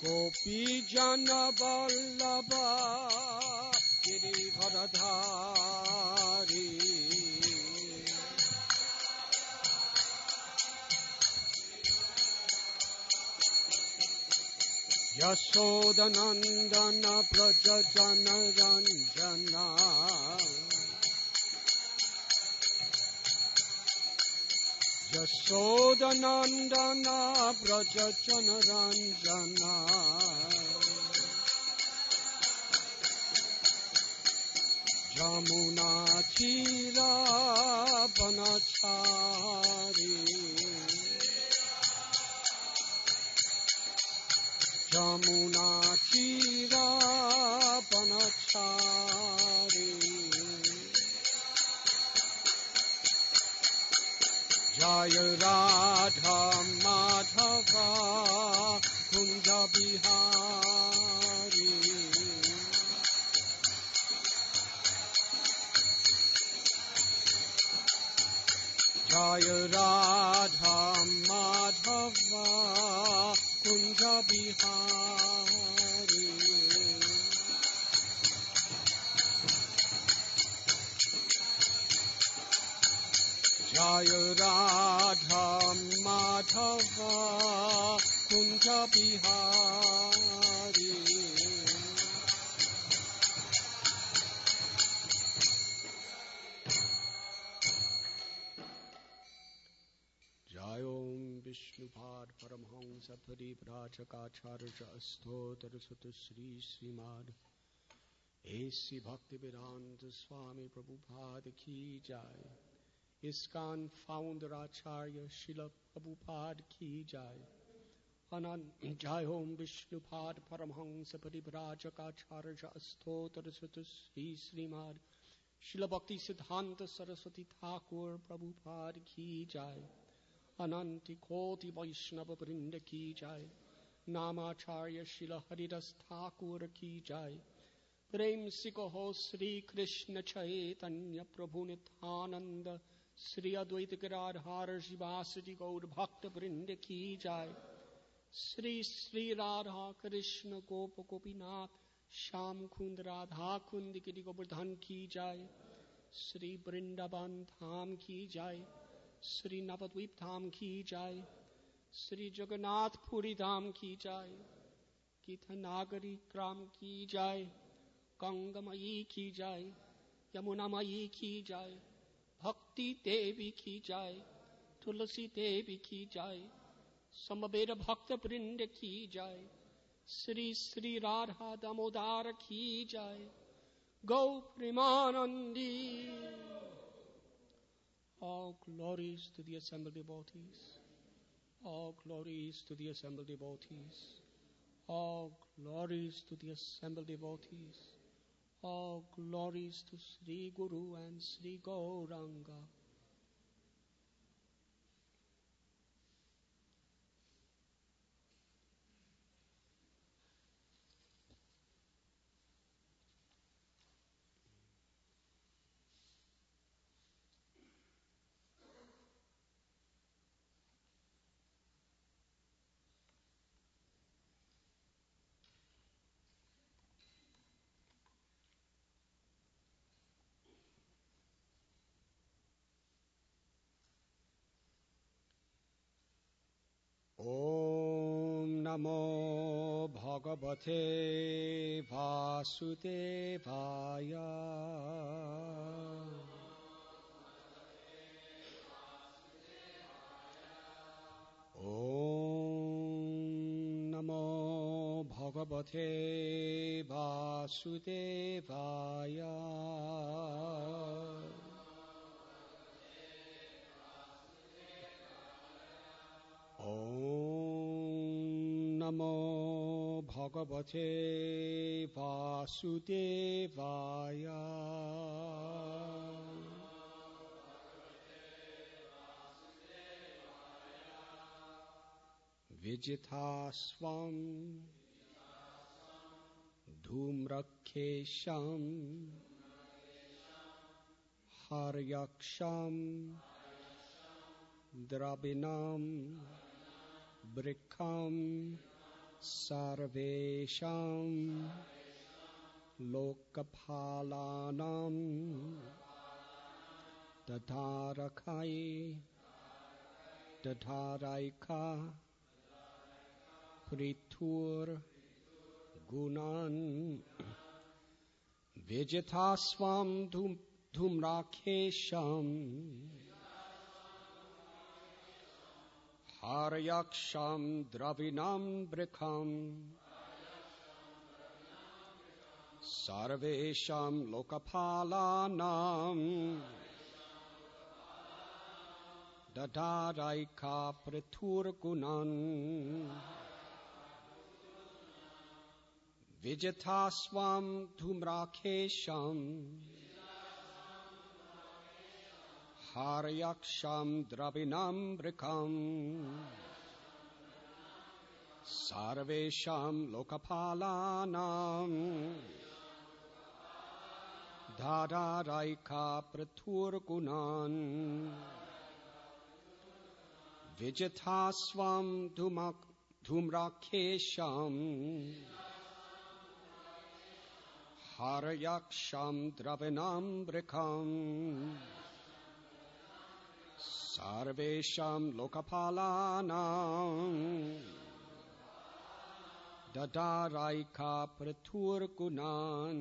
गोपी जन वल्लभ गिरिधरधारी यशोदनंदन व्रज जन रंजना यशोदनंदन व्रज जन रंजना यमुना तीरा वनचारी यमुना तीरा वनचारी जय राधा माधव कुंज बिहारी जय राधा माधव कुंज बिहारी जय राधा माधव कुंज बिहारी जय ओम विष्णुपाद परमहंस परिव्राजकाचार्य अस्तोत्र सुत श्री श्रीमद ऐसी भक्ति वेदांत स्वामी प्रभुपाद की जय। इस्कॉन फाउंडर आचार्य शिल प्रभुपाद की जय। अनंत जय ओम विष्णुपाद परमहंस परिव्राजकाचार्य अस्तोत्र सुत श्री श्रीमद शिल भक्ति सिद्धांत सरस्वती ठाकुर प्रभुपाद की जय। अनंत कोटि वैष्णव वृंद की जय। नामाचार्य शिल हरिदास ठाकुर की जय। प्रेम से कहो श्री कृष्ण चैतन्य प्रभु नित्यानंद श्री अद्वैत गिराधार शिवासि गौर भक्त वृंद की जय। श्री श्री राधा कृष्ण गोप गोपीनाथ श्याम कुंद राधा कुंद गिरि गोवर्धन की जय। श्री वृंदावन धाम की जय। श्री नवद्वीप धाम की जय। श्री जगन्नाथपुरी धाम की जय। गीतनागरी ग्राम की जय। गंगमयी की जय। यमुनामयी की जय। भक्ति देवी की जय। तुलसी देवी की जय। समवेत भक्त वृंद की जय। श्री श्री राधा दामोदर की जय। गौ Premanandi. All glories to the assembled devotees. All glories to the assembled devotees. All glories to the assembled devotees. All glories to Sri Guru and Sri Gauranga. Om Namo Bhagavate Vasudevaya. Om Namo Bhagavate Vasudevaya. Om Namo Bhagavate Vasudevaya. Vijitasvam Dhumrakesham Haryaksham Drabinam Brikham Sarvesham Lokapalanam Dadharakai Dadharaika Pritur Gunan Vijitasvam Dhumrakesham Haryaksham Dravinam Brikham Sarvesham Lokapalanam Dadharaika Pritur Gunan Vijitasvam Dhumrakesham Haryaksham Dravinam Brikham Sarvesham Lokapalanam Dadharaika Pritur Gunan Vijitasvam Dhumrakesham Haryaksham Dravinam Brikham Sarvesham Lokapalanam Dadharaika Pritur Gunan.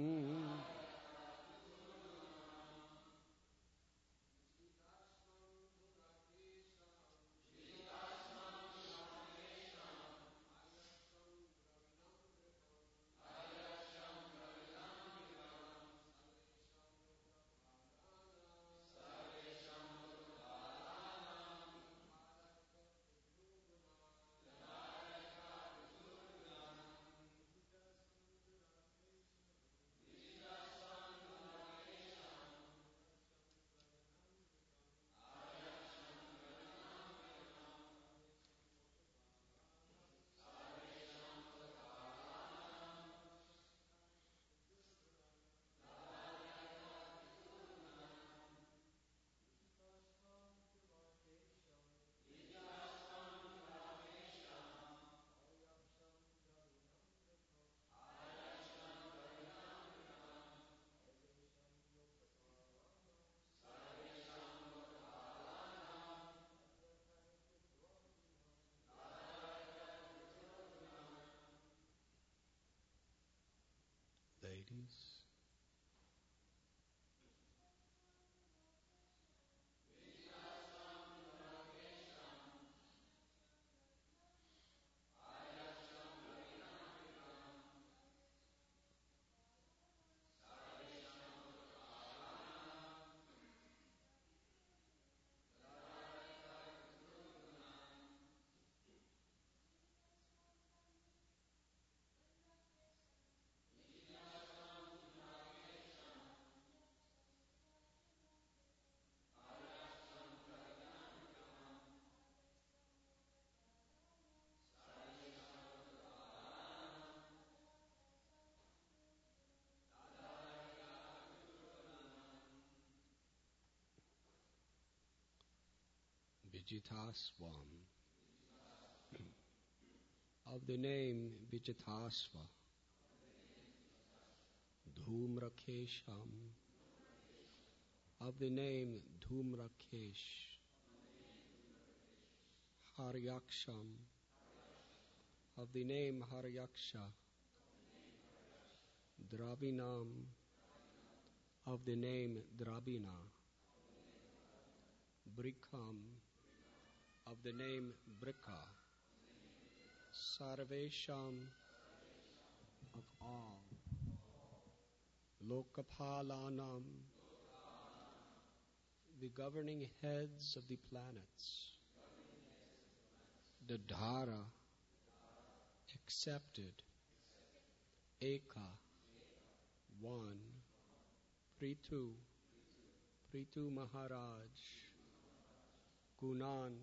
Ladies, Vijitasvam. Of the name Vijitasva, Dhumrakesham. Of the name Dhumrakesh, Haryaksham. Of the name Haryaksha, Dravinam. Of the name Dravina, Brikham. Of the name Brikha, Sarvesham. Of all, Lokapalanam. The governing heads of the planets, Dadhara, accepted, Eka, one, Pritu, Pritu Maharaj, Gunan,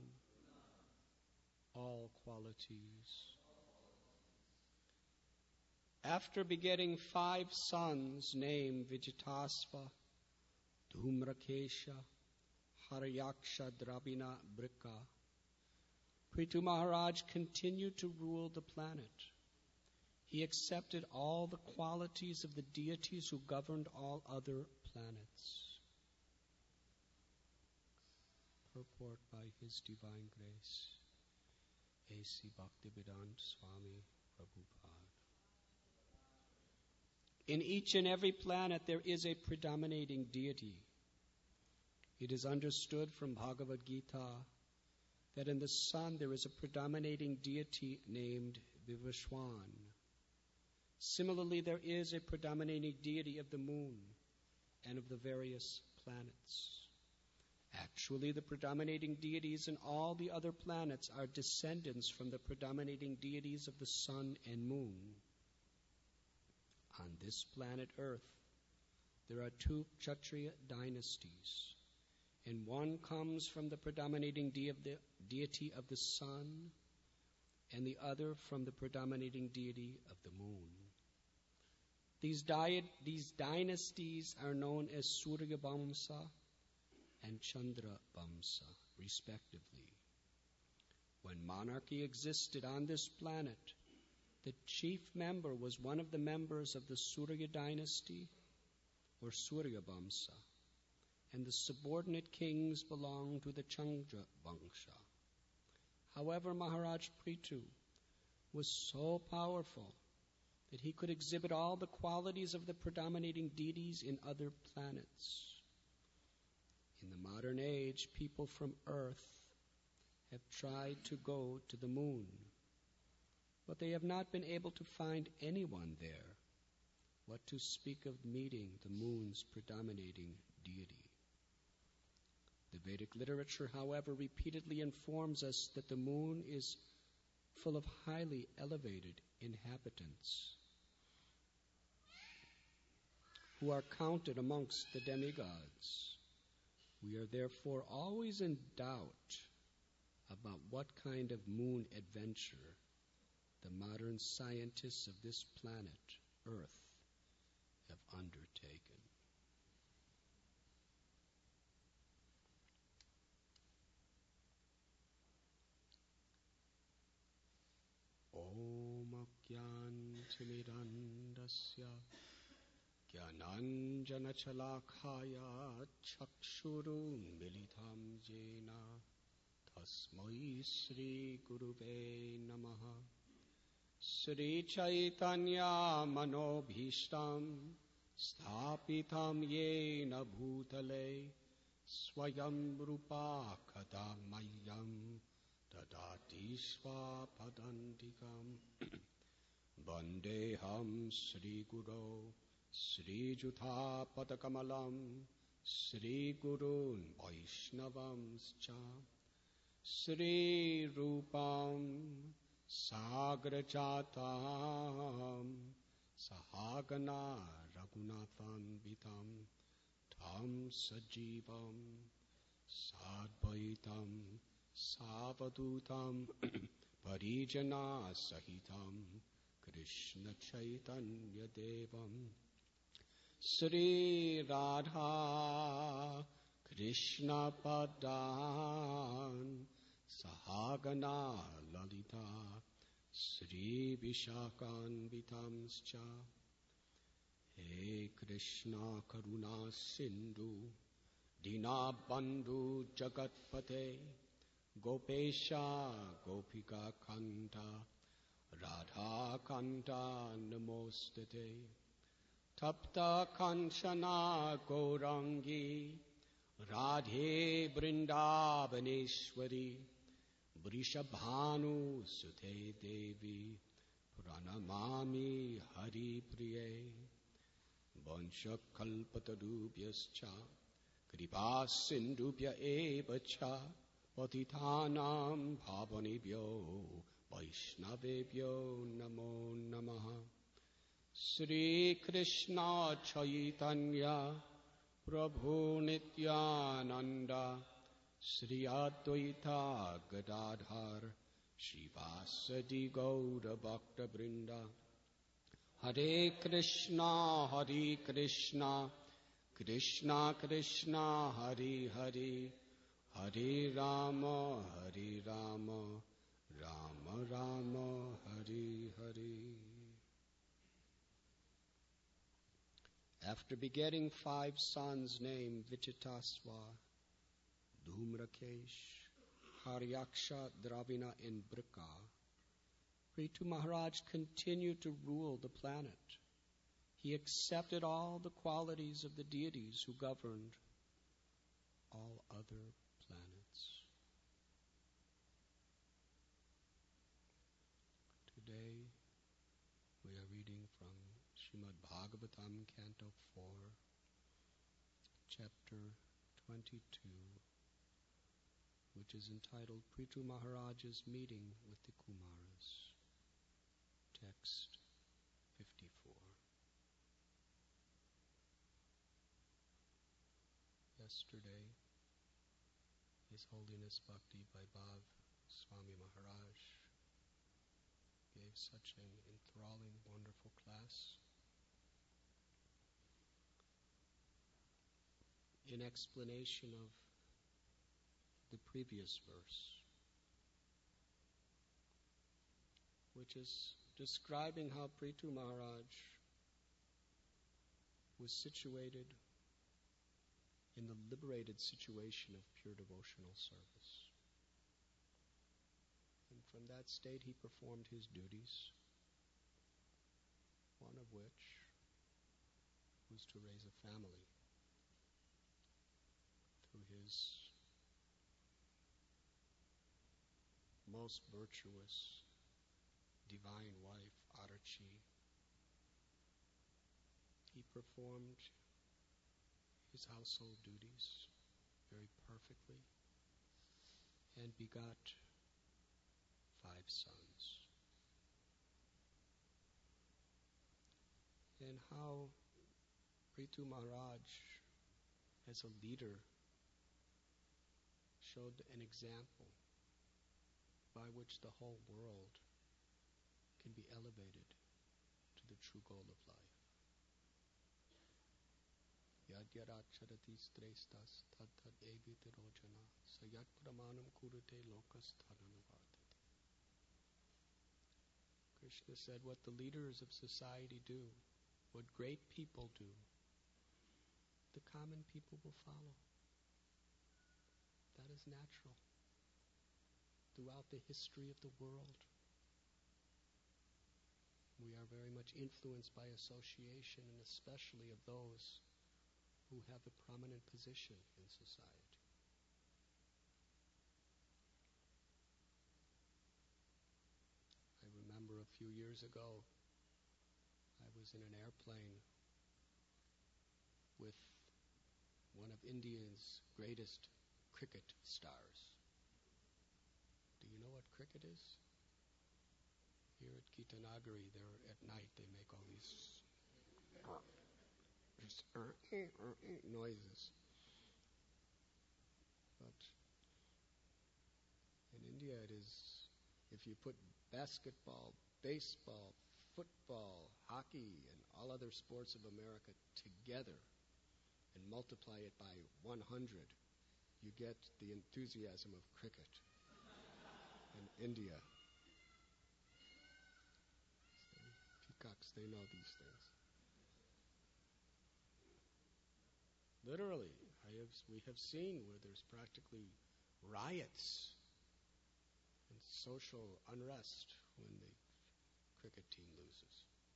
all qualities. After begetting 5 sons named Vijitasva, Dhumrakesha, Haryaksha, Dravina, Brikha, Pritu Maharaj continued to rule the planet He accepted all the qualities of the deities who governed all other planets. Purport by His Divine Grace, A.C. Bhaktivedanta Swami Prabhupada. In each and every planet there is a predominating deity. It is understood from Bhagavad Gita that in the sun there is a predominating deity named Vivaswan. Similarly, there is a predominating deity of the moon and of the various planets. Actually, the predominating deities in all the other planets are descendants from the predominating deities of the sun and moon. On this planet Earth, there are two Kshatriya dynasties, and one comes from the predominating deity of the sun, and the other from the predominating deity of the moon. These dynasties are known as Surya Vamsa and Chandra Vamsa, respectively. When monarchy existed on this planet, the chief member was one of the members of the Surya dynasty, or Surya Vamsa, and the subordinate kings belonged to the Chandra Vamsa. However, Maharaj Prithu was so powerful that he could exhibit all the qualities of the predominating deities in other planets. In the modern age, people from Earth have tried to go to the moon, but they have not been able to find anyone there. What to speak of meeting the moon's predominating deity? The Vedic literature, however, repeatedly informs us that the moon is full of highly elevated inhabitants who are counted amongst the demigods. We are therefore always in doubt about what kind of moon adventure the modern scientists of this planet, Earth, have undertaken. Om Ajnantimirandasya Jnananjanachalakaya Chakshurun Militam Jena Tasmai Sri Gurube Namaha Sri Chaitanya Manobhishtam Sthapitam Yena Bhutale Swayam Rupa Kadamayam Dadati Swapadantikam Vandeham Sri Guru Sri Jutha Padakamalam Sri Gurun Vaishnavamscha Sri Rupam Sagrachatam Sahagana Raghunatham Vitam Tam Sajivam Sadvaitam Savadutam Parijana Sahitam Krishna Chaitanya Devam Sri Radha Krishna Padan Sahagana Lalita Sri Vishakan Vitamscha He Krishna Karuna Sindhu Dina Bandhu Jagatpate Gopesha Gopika Kanta Radha Kanta Namostate Tapta Kanchana Gaurangi Radhe Vrindavaneshwari Vrishabhanu Sute Devi Pranamami Hari Priye Vanchakalpatarubhyascha Kripa Sindhubhya Evacha Patitanam Bhavanebhyo Vaishnavebhyo Namo Namaha Sri Krishna Chaitanya Prabhu Nityananda Sri Advaita Gadadhar Shivasadi Gaura Bhakta Brinda Hare Krishna Krishna Krishna Hare Hare Hare Rama Rama Rama Hare Hare After begetting 5 sons named Vichitasva, Dhumrakesh, Haryaksha, Dravina, and Brika, Prithu Maharaj continued to rule the planet. He accepted all the qualities of the deities who governed all other planets. Today, we are reading from Srimad Bhagavatam, Canto 4, Chapter 22, which is entitled Prithu Maharaj's Meeting with the Kumaras. Text 54. Yesterday, His Holiness Bhakti Vaibhav Swami Maharaj gave such an enthralling, wonderful class in explanation of the previous verse, which is describing how Prithu Maharaj was situated in the liberated situation of pure devotional service. And from that state he performed his duties, one of which was to raise a family through his most virtuous divine wife, Arachi. He performed his household duties very perfectly and begot 5 sons. And how Prithu Maharaj, as a leader, showed an example by which the whole world can be elevated to the true goal of life. Yadyaracharati strestas tad evite rojana sayat pramanam kurute lokasthananuvardhati. Krishna said, what the leaders of society do, what great people do, the common people will follow. That is natural. Throughout the history of the world, we are very much influenced by association, and especially of those who have a prominent position in society. I remember a few years ago, I was in an airplane with one of India's greatest cricket stars. Do you know what cricket is? Here at Gitanagari, at night, they make all these noises. But in India, it is, if you put basketball, baseball, football, hockey, and all other sports of America together and multiply it by 100, you get the enthusiasm of cricket in India. Peacocks, they know these things. Literally, we have seen where there's practically riots and social unrest when the cricket team loses,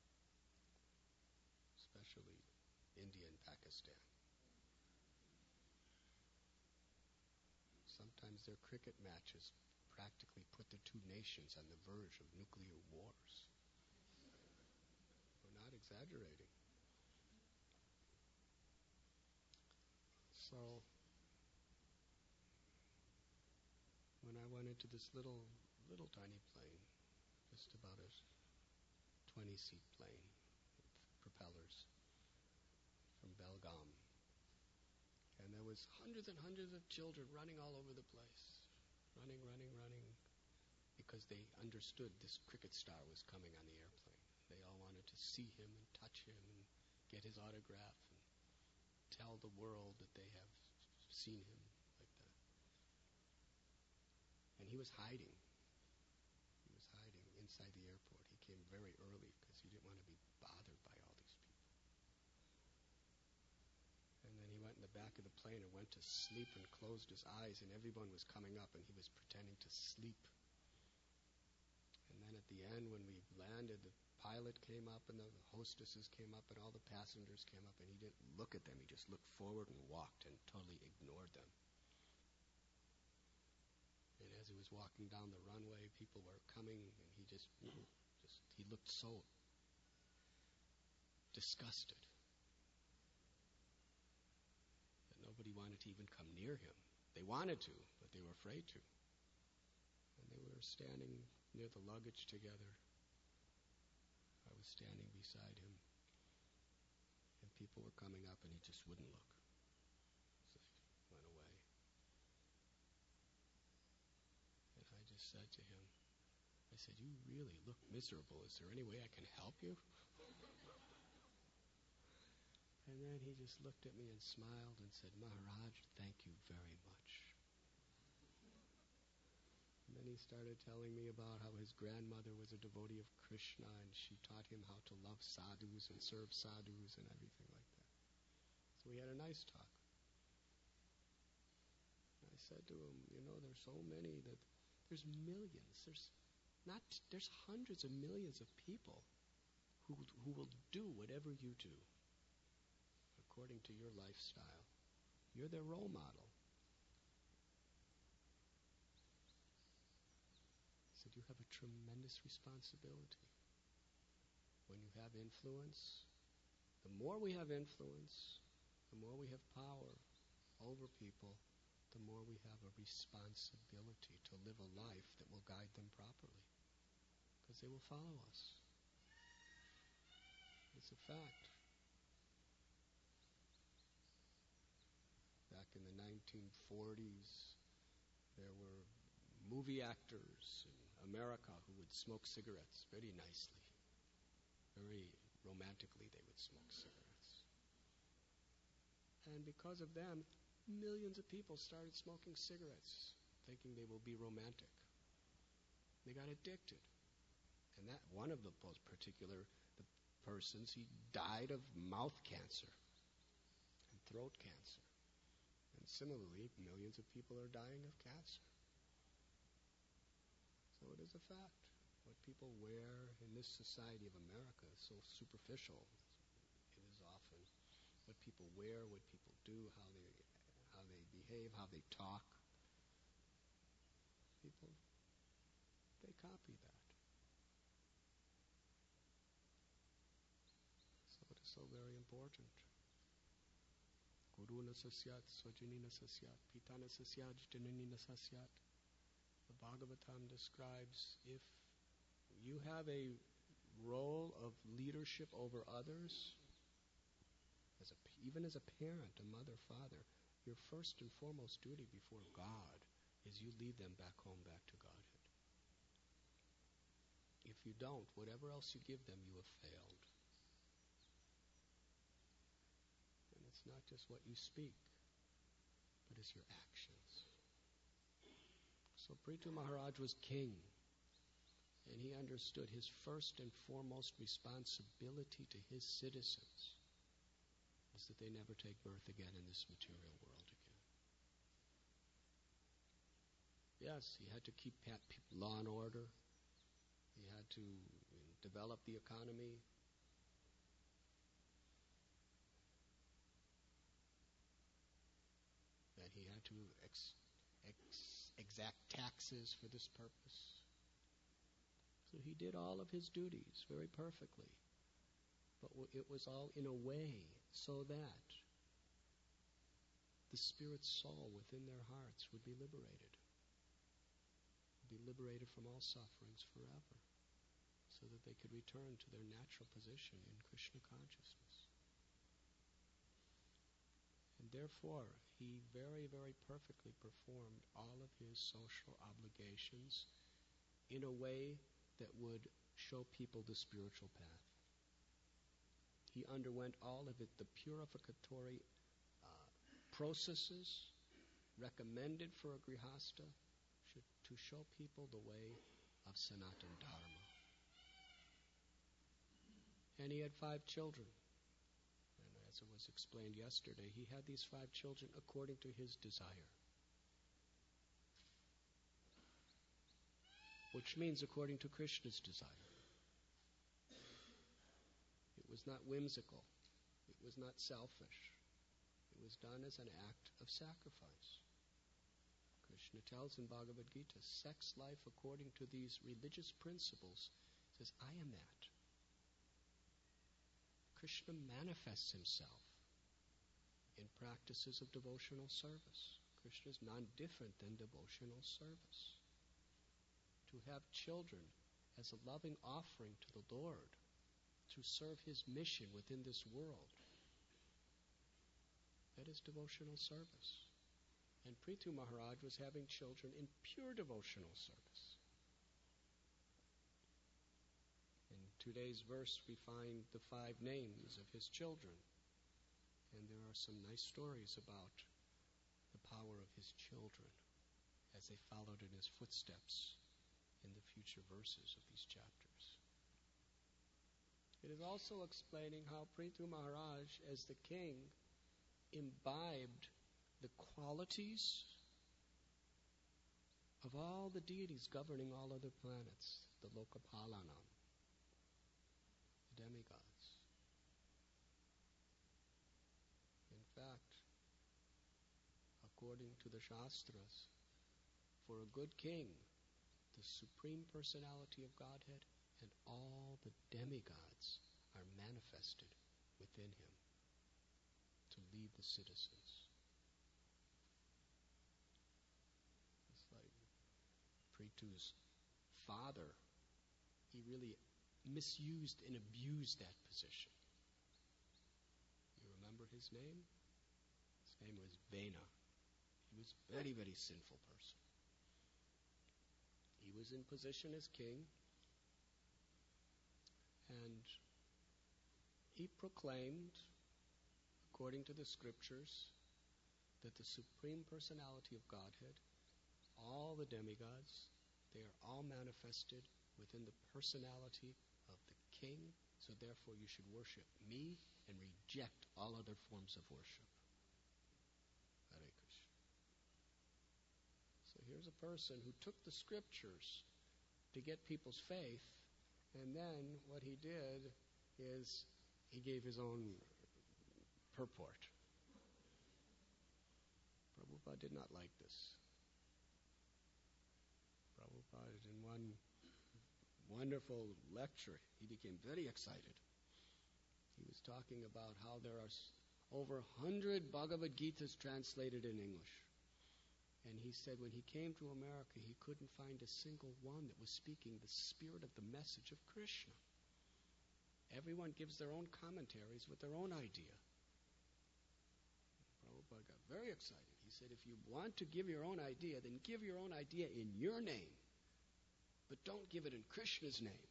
especially India and Pakistan. Sometimes their cricket matches practically put the two nations on the verge of nuclear wars. We're not exaggerating. So, when I went into this little tiny plane, just about a 20-seat plane with propellers from Belgaum, and there was hundreds and hundreds of children running all over the place, running, because they understood this cricket star was coming on the airplane. They all wanted to see him and touch him and get his autograph and tell the world that they have seen him like that. And he was hiding. He was hiding inside the airport. He came very early because he didn't want to be bothered by all these people. in the back of the plane and went to sleep and closed his eyes, and everyone was coming up and he was pretending to sleep. And then at the end, when we landed, the pilot came up and the hostesses came up and all the passengers came up, and he didn't look at them. He just looked forward and walked and totally ignored them. And as he was walking down the runway, people were coming, and he he looked so disgusted that nobody wanted to even come near him. They wanted to, but they were afraid to. And they were standing near the luggage together. I was standing beside him, and people were coming up, and he just wouldn't look. So he went away. And I just said to him, I said, "You really look miserable. Is there any way I can help you?" And then he just looked at me and smiled and said, "Maharaj, thank you very much." And then he started telling me about how his grandmother was a devotee of Krishna, and she taught him how to love sadhus and serve sadhus and everything like that. So we had a nice talk. And I said to him, there's so many that there's millions. There's hundreds of millions of people who will do whatever you do according to your lifestyle. You're their role model. I said, you have a tremendous responsibility. When you have influence, the more we have influence, the more we have power over people, the more we have a responsibility to live a life that will guide them properly. Because they will follow us. It's a fact. Back in the 1940s, there were movie actors in America who would smoke cigarettes very nicely. Very romantically, they would smoke cigarettes. And because of them, millions of people started smoking cigarettes, thinking they will be romantic. They got addicted. And that one of the particular persons, he died of mouth cancer and throat cancer. And similarly, millions of people are dying of cancer. So it is a fact. What people wear in this society of America is so superficial. It is often what people wear, what people do, how they behave, how they talk. People, they copy that. So it is so very important. Guru na sasyat, swajini na sasyat, pita na sasyat, janani na sasyat. The Bhagavatam describes if you have a role of leadership over others, even as a parent, a mother, father, your first and foremost duty before God is you lead them back home, back to Godhead. If you don't, whatever else you give them, you have failed. And it's not just what you speak, but it's your actions. So Prithu Maharaj was king, and he understood his first and foremost responsibility to his citizens is that they never take birth again in this material world again. Yes, he had to keep law and order. He had to develop the economy. That he had to exact taxes for this purpose. So he did all of his duties very perfectly. But it was all in a way so that the spirit soul within their hearts would be liberated. Be liberated from all sufferings forever, so that they could return to their natural position in Krishna consciousness. And therefore, he very, very perfectly performed all of his social obligations in a way that would show people the spiritual path. He underwent all of it, the purificatory processes recommended for a grihasta to show people the way of Sanatana Dharma. And he had 5 children. And as it was explained yesterday, he had these 5 children according to his desire. Which means according to Krishna's desire. It was not whimsical. It was not selfish. It was done as an act of sacrifice. Krishna tells in Bhagavad Gita, sex life according to these religious principles, says, I am that. Krishna manifests himself in practices of devotional service. Krishna is non-different than devotional service. To have children as a loving offering to the Lord, to serve His mission within this world, that is devotional service. And Prithu Maharaj was having children in pure devotional service. In today's verse we find the 5 names of his children. And there are some nice stories about the power of his children as they followed in his footsteps in the future verses of these chapters. It is also explaining how Prithu Maharaj, as the king, imbibed the qualities of all the deities governing all other planets, the Lokapalanam, the demigods. In fact, according to the Shastras, for a good king, the Supreme Personality of Godhead and all the demigods are manifested within him to lead the citizens. It's like Prithu's father, he really misused and abused that position. You remember his name? His name was Vena. He was a very, very sinful person. He was in position as king, and he proclaimed, according to the scriptures, that the Supreme Personality of Godhead, all the demigods, they are all manifested within the personality of the king, so therefore you should worship me and reject all other forms of worship. Hare Krishna. So here's a person who took the scriptures to get people's faith, and then what he did is he gave his own purport. Prabhupada did not like this. Prabhupada, in one wonderful lecture, he became very excited. He was talking about how there are over 100 Bhagavad Gitas translated in English. And he said when he came to America, he couldn't find a single one that was speaking the spirit of the message of Krishna. Everyone gives their own commentaries with their own idea. Prabhupada got very excited. He said, if you want to give your own idea, then give your own idea in your name. But don't give it in Krishna's name.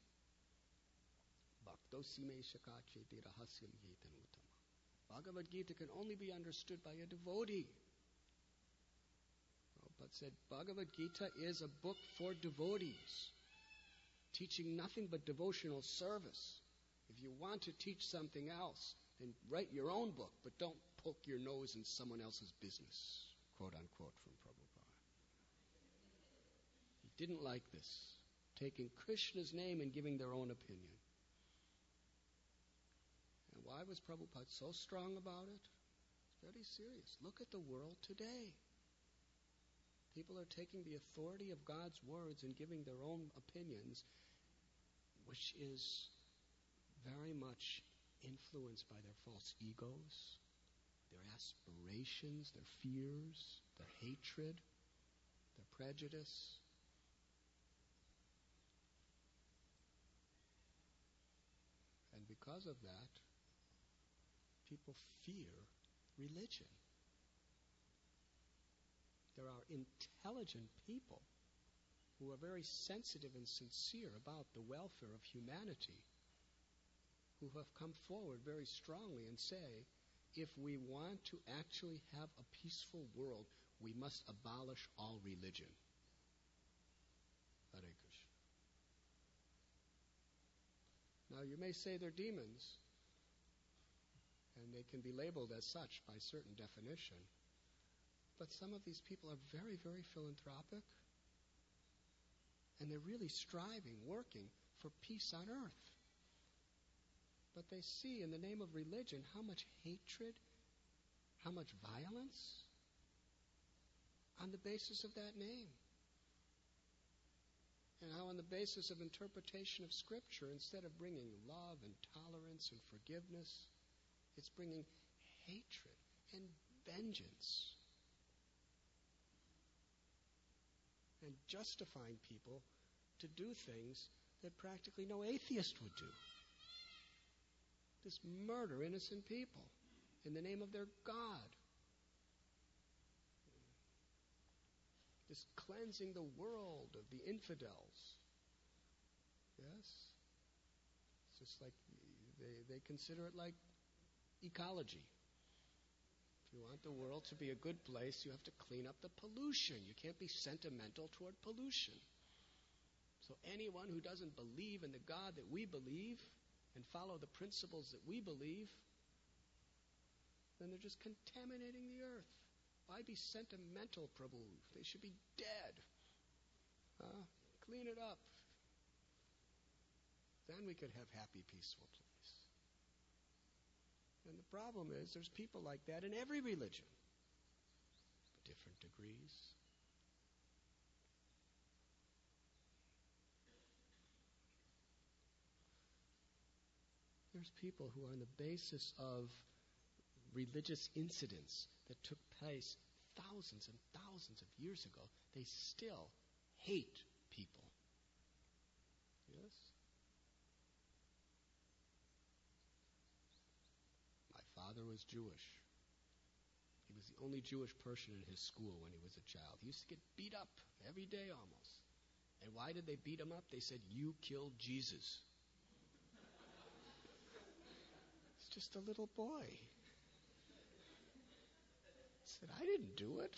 Bhagavad Gita can only be understood by a devotee. Prabhupada said, Bhagavad Gita is a book for devotees, teaching nothing but devotional service. If you want to teach something else, then write your own book, but don't poke your nose in someone else's business, quote unquote, from Prabhupada. He didn't like this, taking Krishna's name and giving their own opinion. And why was Prabhupada so strong about it? It's very serious. Look at the world today. People are taking the authority of God's words and giving their own opinions, which is very much influenced by their false egos, their aspirations, their fears, their hatred, their prejudice. And because of that, people fear religion. There are intelligent people who are very sensitive and sincere about the welfare of humanity, who have come forward very strongly and say, if we want to actually have a peaceful world, we must abolish all religion. Hare Krishna. Now you may say they're demons, and they can be labeled as such by certain definition. But some of these people are very, very philanthropic, and they're really striving, working for peace on earth. But they see in the name of religion how much hatred, how much violence on the basis of that name. And how on the basis of interpretation of Scripture, instead of bringing love and tolerance and forgiveness, it's bringing hatred and vengeance. And justifying people to do things that practically no atheist would do. This murder innocent people in the name of their God. This cleansing the world of the infidels. Yes? It's just like they consider it like ecology. If you want the world to be a good place, you have to clean up the pollution. You can't be sentimental toward pollution. So anyone who doesn't believe in the God that we believe and follow the principles that we believe, then they're just contaminating the earth. Why be sentimental, Prabhu? They should be dead. Clean it up. Then we could have happy, peaceful place. And the problem is there's people like that in every religion. Different degrees. There's people who, on the basis of religious incidents that took place thousands and thousands of years ago, they still hate people. Yes? My father was Jewish. He was the only Jewish person in his school when he was a child. He used to get beat up every day almost. And why did they beat him up? They said, "You killed Jesus." It's just a little boy. He said, "I didn't do it."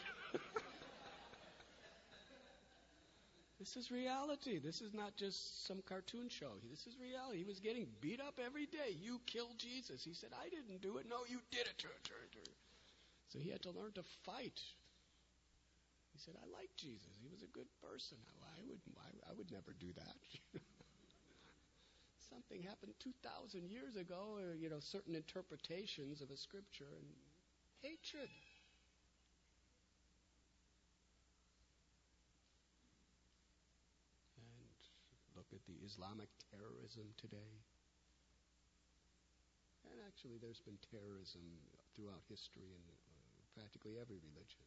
This is reality. This is not just some cartoon show. This is reality. He was getting beat up every day. "You killed Jesus." He said, "I didn't do it." "No, you did it." So he had to learn to fight. He said, "I like Jesus. He was a good person. I would never do that." Something happened 2,000 years ago, certain interpretations of a scripture, and hatred. And look at the Islamic terrorism today. And actually there's been terrorism throughout history in practically every religion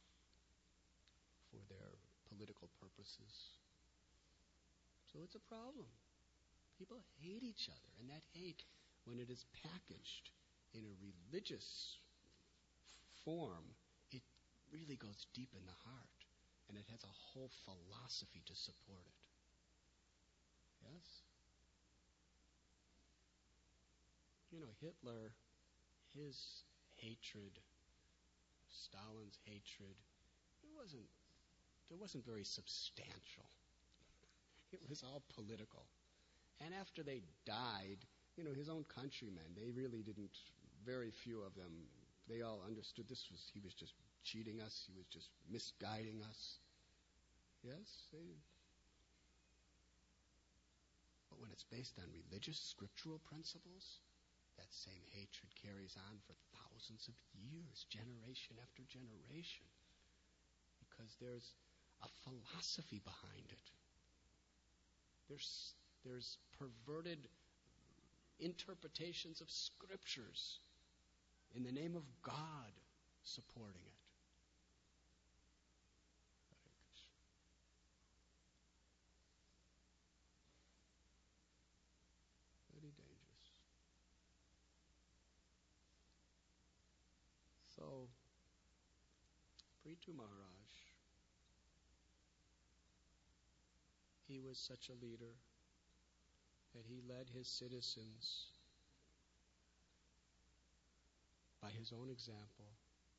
for their political purposes. So it's a problem. People hate each other, and that hate, when it is packaged in a religious form, it really goes deep in the heart, and it has a whole philosophy to support it. Yes? Hitler, his hatred, Stalin's hatred, it wasn't very substantial. It was all political. And after they died, his own countrymen, they really didn't, very few of them, they all understood he was just cheating us, he was just misguiding us. Yes? But when it's based on religious, scriptural principles, that same hatred carries on for thousands of years, generation after generation, because there's a philosophy behind it. There's perverted interpretations of scriptures in the name of God supporting it. Very dangerous. So, Prithu Maharaj, he was such a leader that he led his citizens by his own example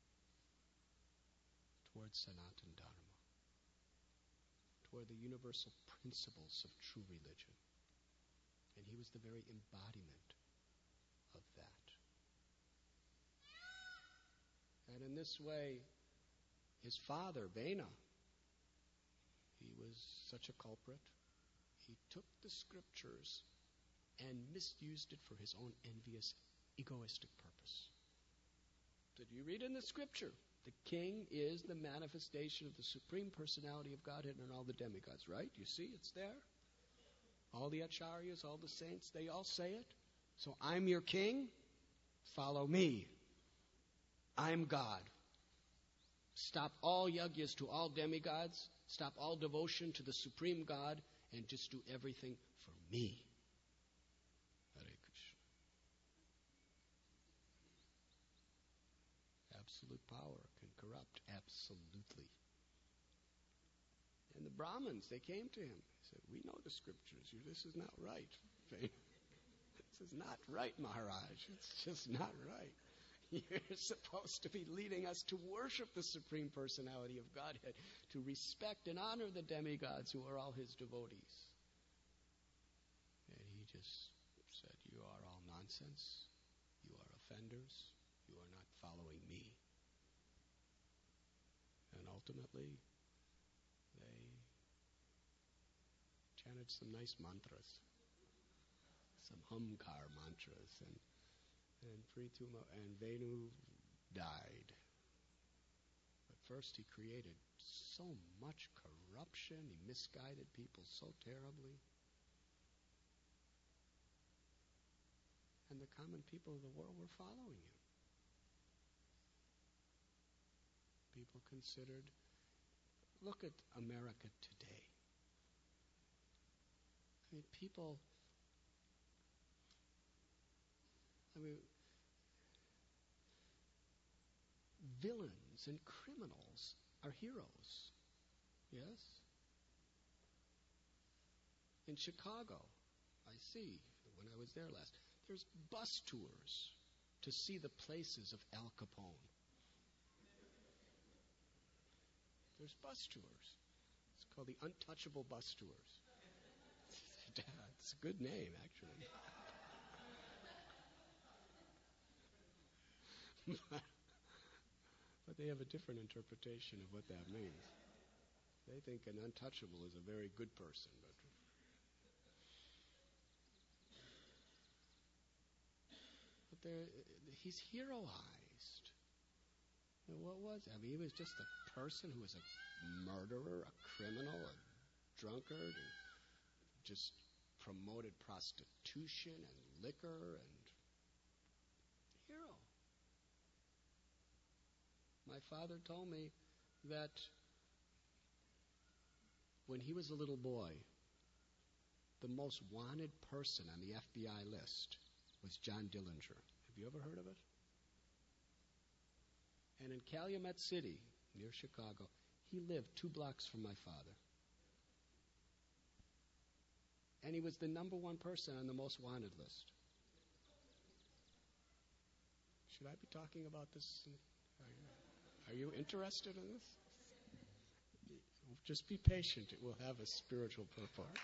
towards Sanatana Dharma, toward the universal principles of true religion. And he was the very embodiment of that. And in this way, his father, Vena, he was such a culprit. He took the scriptures and misused it for his own envious, egoistic purpose. Did you read in the scripture? The king is the manifestation of the supreme personality of Godhead and all the demigods, right? You see, it's there. All the acharyas, all the saints, they all say it. So I'm your king, follow me. I'm God. Stop all yagyas to all demigods, stop all devotion to the supreme God, and just do everything for me. Hare Krishna. Absolute power can corrupt, absolutely. And the Brahmins, they came to him. They said, we know the scriptures. This is not right. This is not right, Maharaj. It's just not right. You're supposed to be leading us to worship the Supreme Personality of Godhead, to respect and honor the demigods who are all his devotees. And he just said, you are all nonsense. You are offenders. You are not following me. And ultimately, they chanted some nice mantras, some humkar mantras, and Prituma and Venu died. But first he created so much corruption. He misguided people so terribly. And the common people of the world were following him. People considered, look at America today. I mean, villains and criminals are heroes. Yes? In Chicago, I see, when I was there last, there's bus tours to see the places of Al Capone. There's bus tours. It's called the Untouchable Bus Tours. It's a good name, actually. But they have a different interpretation of what that means. They think an untouchable is a very good person. But he's heroized. And what was it? I mean, he was just a person who was a murderer, a criminal, a drunkard, and just promoted prostitution and liquor and hero. My father told me that when he was a little boy, the most wanted person on the FBI list was John Dillinger. Have you ever heard of it? And in Calumet City, near Chicago, he lived 2 blocks from my father. And he was the number 1 person on the most wanted list. Should I be talking about this? Are you interested in this? Just be patient. It will have a spiritual purport.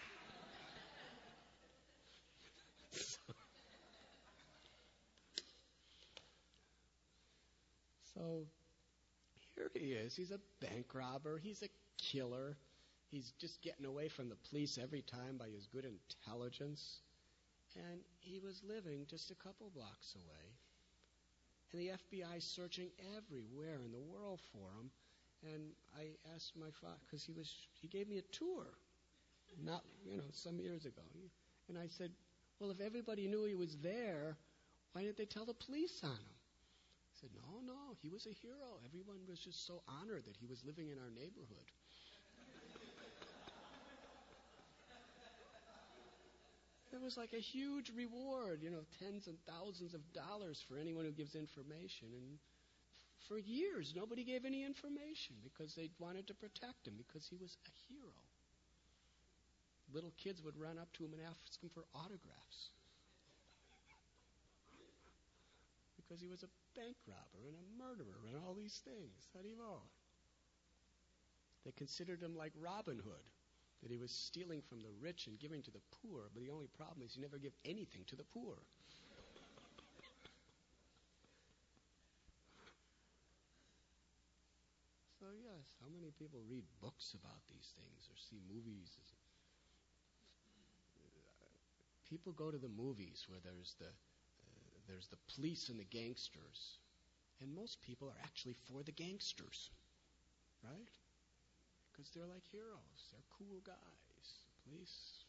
So here he is. He's a bank robber. He's a killer. He's just getting away from the police every time by his good intelligence. And he was living just a couple blocks away. And the FBI searching everywhere in the world for him. And I asked my father, because he gave me a tour, not, some years ago. And I said, well, if everybody knew he was there, why didn't they tell the police on him? He said, no, he was a hero. Everyone was just so honored that he was living in our neighborhood. It was like a huge reward, tens and thousands of dollars for anyone who gives information. And for years, nobody gave any information because they wanted to protect him because he was a hero. Little kids would run up to him and ask him for autographs because he was a bank robber and a murderer and all these things. They considered him like Robin Hood, that he was stealing from the rich and giving to the poor, but the only problem is he never gave anything to the poor. How many people read books about these things or see movies? People go to the movies where there's the police and the gangsters, and most people are actually for the gangsters, right? Because they're like heroes. They're cool guys. Police.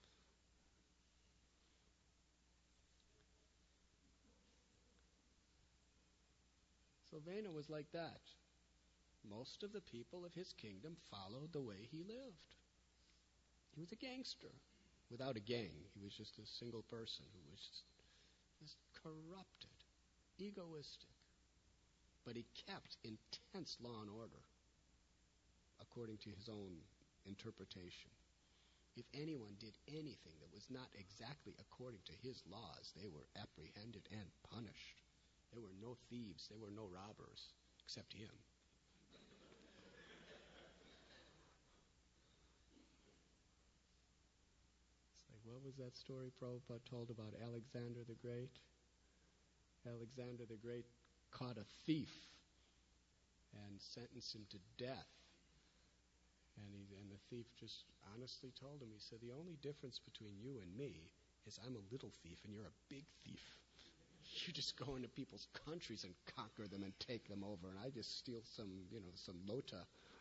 So Vena was like that. Most of the people of his kingdom followed the way he lived. He was a gangster. Without a gang, he was just a single person who was just corrupted, egoistic. But he kept intense law and order, according to his own interpretation. If anyone did anything that was not exactly according to his laws, they were apprehended and punished. There were no thieves, there were no robbers, except him. It's like, what was that story Prabhupada told about Alexander the Great? Alexander the Great caught a thief and sentenced him to death. And the thief just honestly told him, he said, the only difference between you and me is I'm a little thief and you're a big thief. You just go into people's countries and conquer them and take them over, and I just steal some lota.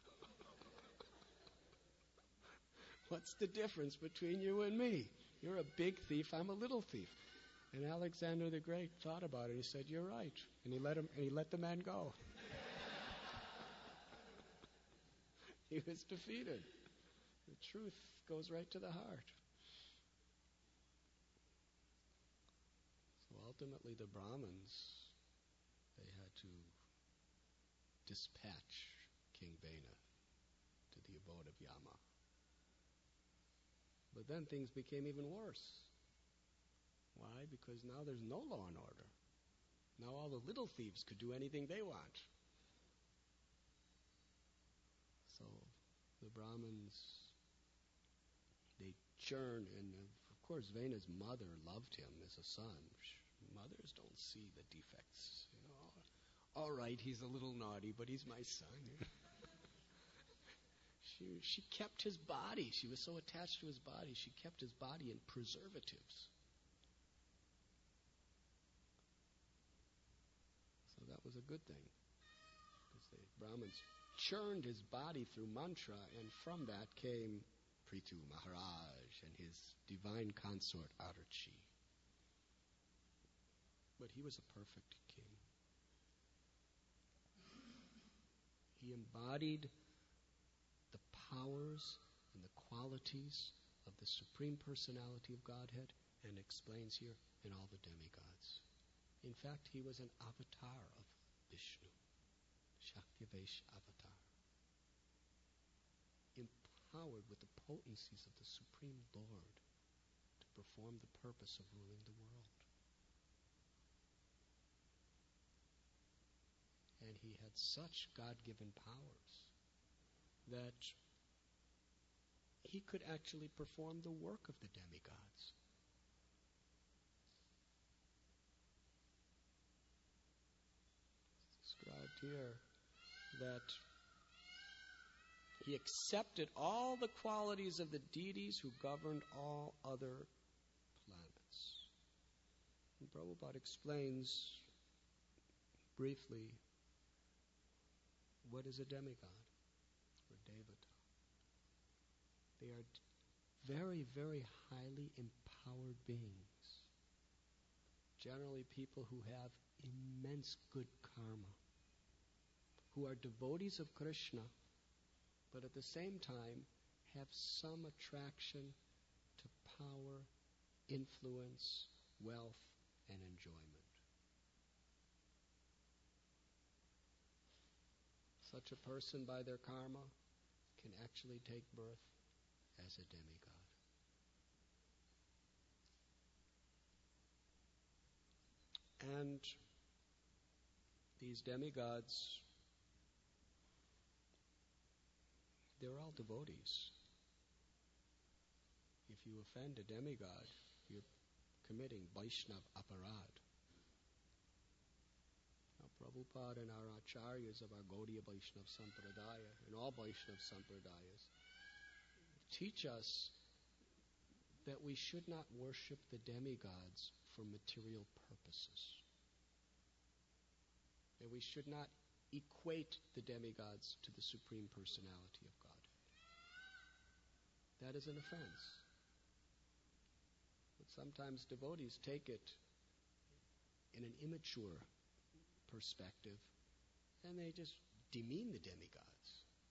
What's the difference between you and me? You're a big thief, I'm a little thief. And Alexander the Great thought about it. He said, you're right. And he let the man go. He was defeated. The truth goes right to the heart. So ultimately the Brahmins, they had to dispatch King Vena to the abode of Yama. But then things became even worse. Why? Because now there's no law and order. Now all the little thieves could do anything they want. So the Brahmins, they churned, and of course Vena's mother loved him as a son. Mothers don't see the defects. All right, he's a little naughty, but he's my son. She kept his body. She was so attached to his body. She kept his body in preservatives. So that was a good thing. Because the Brahmins churned his body through mantra, and from that came Prithu Maharaj and his divine consort Archi. But he was a perfect king. He embodied the powers and the qualities of the Supreme Personality of Godhead, and explains here in all the demigods. In fact, he was an avatar of Vishnu, Shaktivesh avatar, empowered with the potencies of the Supreme Lord to perform the purpose of ruling the world. And he had such God-given powers that he could actually perform the work of the demigods. It's described here that he accepted all the qualities of the deities who governed all other planets. And Prabhupada explains briefly what is a demigod or devata. They are very, very highly empowered beings. Generally people who have immense good karma, who are devotees of Krishna, but at the same time have some attraction to power, influence, wealth, and enjoyment. Such a person, by their karma, can actually take birth as a demigod. And these demigods, they're all devotees. If you offend a demigod, you're committing Vaishnav aparad. Now, Prabhupada and our acharyas of our Gaudiya Vaishnava Sampradaya and all Vaishnava Sampradayas teach us that we should not worship the demigods for material purposes. And we should not equate the demigods to the Supreme Personality of Godhead. That is an offense. But sometimes devotees take it in an immature perspective, and they just demean the demigods.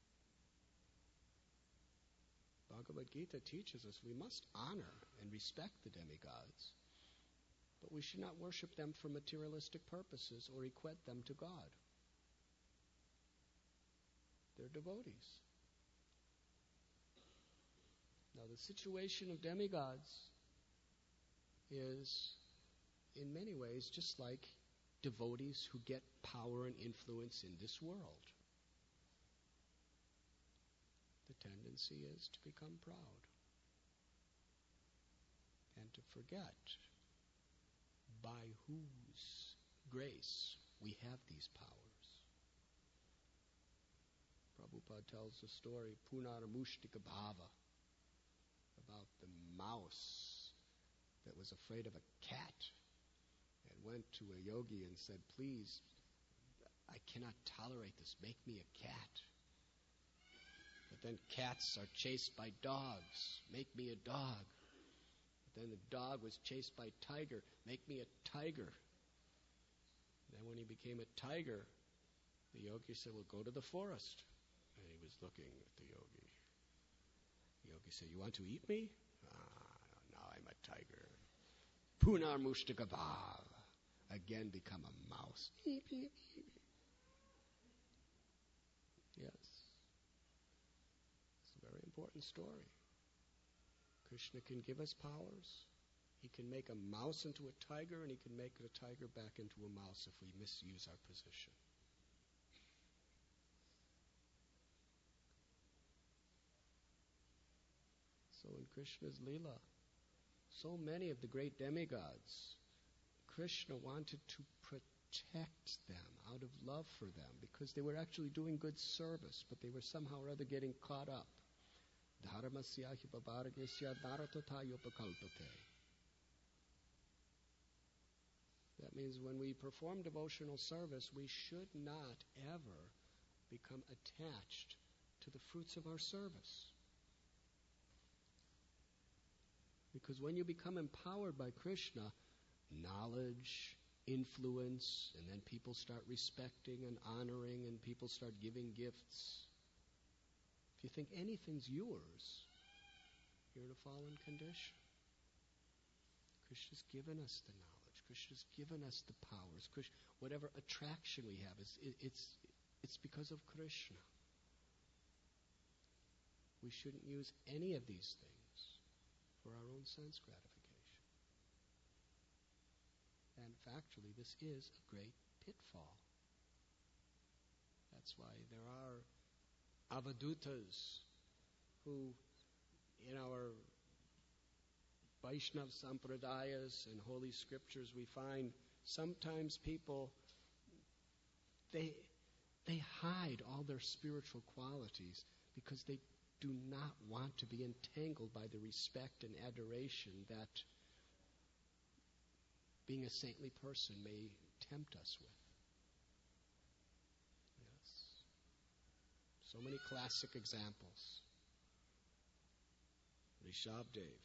Bhagavad Gita teaches us we must honor and respect the demigods, but we should not worship them for materialistic purposes or equate them to God. They're devotees. Now, the situation of demigods is, in many ways, just like devotees who get power and influence in this world. The tendency is to become proud and to forget by whose grace we have these powers. Prabhupada tells the story, Punaramushtika Bhava, about the mouse that was afraid of a cat and went to a yogi and said, please, I cannot tolerate this, make me a cat. But then cats are chased by dogs, make me a dog. But then the dog was chased by a tiger, make me a tiger. Then when he became a tiger, the yogi said, well, go to the forest. And he was looking at the yogi. The yogi said, you want to eat me? Now I'm a tiger. Punarmushtika Bhava. Again become a mouse. Yes. It's a very important story. Krishna can give us powers. He can make a mouse into a tiger, and he can make a tiger back into a mouse if we misuse our position. So in Krishna's Leela, so many of the great demigods, Krishna wanted to protect them out of love for them because they were actually doing good service, but they were somehow or other getting caught up. Dharmasya hipavargasya naratatayopakalpate. That means when we perform devotional service, we should not ever become attached to the fruits of our service. Because when you become empowered by Krishna, knowledge, influence, and then people start respecting and honoring, and people start giving gifts. If you think anything's yours, you're in a fallen condition. Krishna's given us the knowledge. Krishna's given us the powers. Whatever attraction we have, it's because of Krishna. We shouldn't use any of these things for our own sense gratification. And factually, this is a great pitfall. That's why there are avadutas who, in our Vaishnava Sampradayas and holy scriptures, we find sometimes people, they hide all their spiritual qualities because they do not want to be entangled by the respect and adoration that being a saintly person may tempt us with. Yes. So many classic examples. Rishabdev.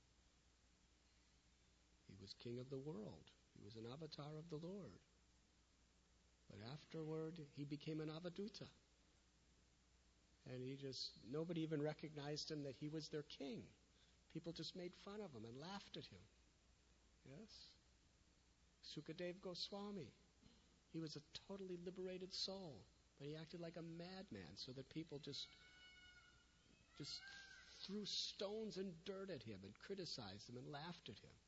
He was king of the world. He was an avatar of the Lord. But afterward, he became an avaduta. And nobody even recognized him that he was their king. People just made fun of him and laughed at him. Yes? Sukadev Goswami. He was a totally liberated soul, but he acted like a madman so that people just threw stones and dirt at him and criticized him and laughed at him.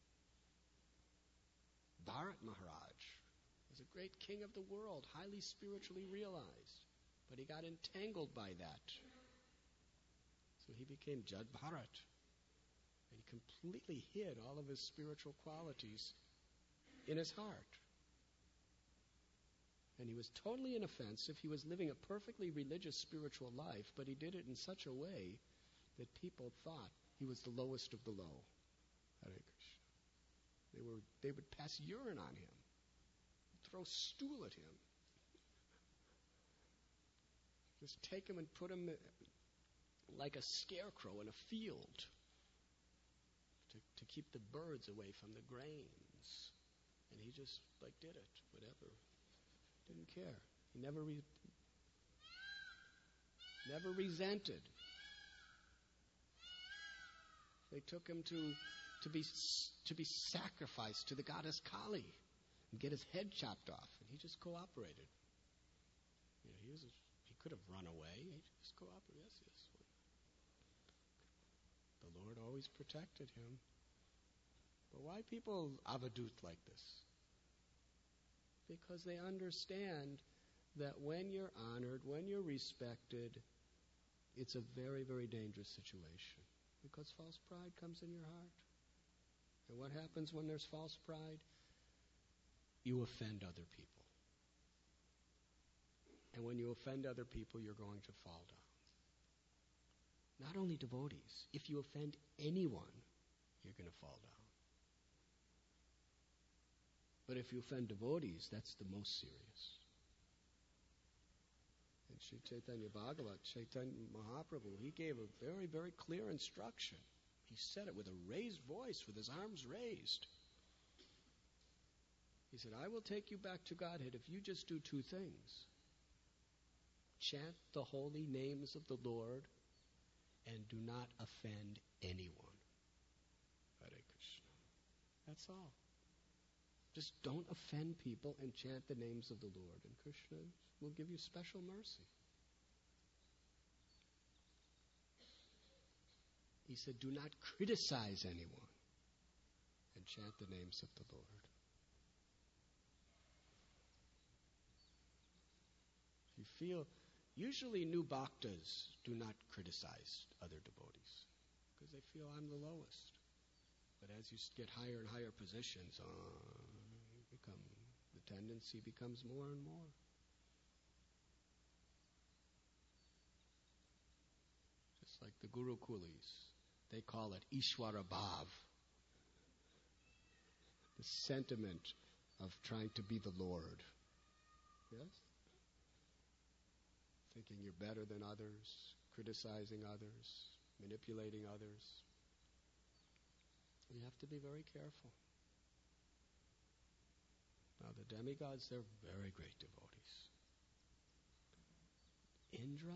Bharat Maharaj was a great king of the world, highly spiritually realized. But he got entangled by that. So he became Jad Bharat. And he completely hid all of his spiritual qualities in his heart. And he was totally inoffensive. He was living a perfectly religious, spiritual life, but he did it in such a way that people thought he was the lowest of the low. Hare Krishna. They would pass urine on him, throw stool at him. Just take him and put him like a scarecrow in a field to keep the birds away from the grains. And he just did it, whatever. Didn't care. He never resented. They took him to be sacrificed to the goddess Kali and get his head chopped off, and he just cooperated. He could have run away. He just cooperated. Yes. The Lord always protected him. But why people avadut like this? Because they understand that when you're honored, when you're respected, it's a very, very dangerous situation. Because false pride comes in your heart. And what happens when there's false pride? You offend other people. And when you offend other people, you're going to fall down. Not only devotees. If you offend anyone, you're going to fall down. But if you offend devotees, that's the most serious. And Sri Chaitanya Bhagavat, Chaitanya Mahaprabhu, he gave a very, very clear instruction. He said it with a raised voice, with his arms raised. He said, I will take you back to Godhead if you just do two things. Chant the holy names of the Lord and do not offend anyone. Hare Krishna. That's all. Just don't offend people and chant the names of the Lord, and Krishna will give you special mercy. He said, do not criticize anyone and chant the names of the Lord. If you feel, usually new bhaktas do not criticize other devotees because they feel I'm the lowest. But as you get higher and higher positions, the tendency becomes more and more. Just like the Gurukulis, they call it Ishwara Bhav, the sentiment of trying to be the Lord. Yes? Thinking you're better than others, criticizing others, manipulating others. We have to be very careful. Now, the demigods, they're very great devotees. Indra,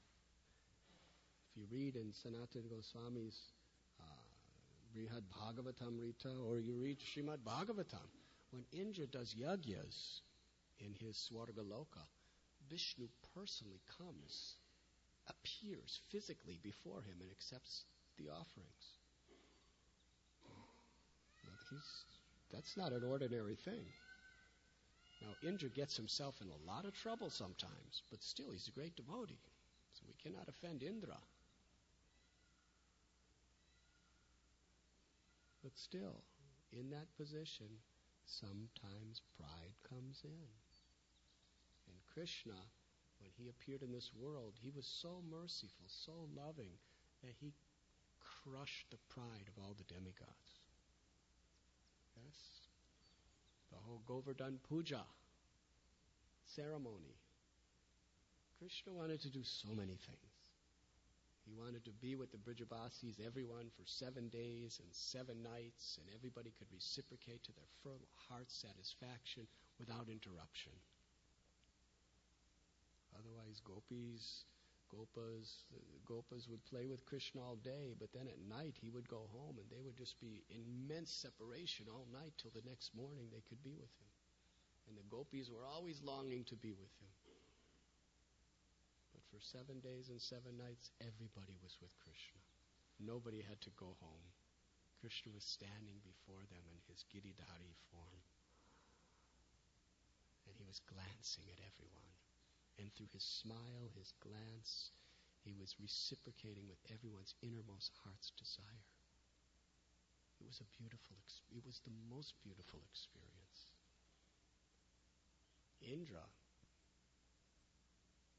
if you read in Sanatana Goswami's Brihad Bhagavatamrita, or you read Srimad Bhagavatam, when Indra does yagyas in his Swargaloka, Vishnu personally comes, appears physically before him and accepts the offerings. That's not an ordinary thing. Now, Indra gets himself in a lot of trouble sometimes, but still he's a great devotee. So we cannot offend Indra. But still, in that position, sometimes pride comes in. And Krishna, when he appeared in this world, he was so merciful, so loving, that he crushed the pride of all the demigods. Yes? The whole Govardhan Puja ceremony. Krishna wanted to do so many things. He wanted to be with the Brijabasis, everyone, for 7 days and 7 nights, and everybody could reciprocate to their full heart satisfaction without interruption. Otherwise, Gopas would play with Krishna all day, but then at night he would go home and they would just be in immense separation all night till the next morning they could be with him. And the gopis were always longing to be with him. But for 7 days and 7 nights, everybody was with Krishna. Nobody had to go home. Krishna was standing before them in his Giridhari form. And he was glancing at everyone. And through his smile, his glance, he was reciprocating with everyone's innermost heart's desire. It was it was the most beautiful experience. Indra,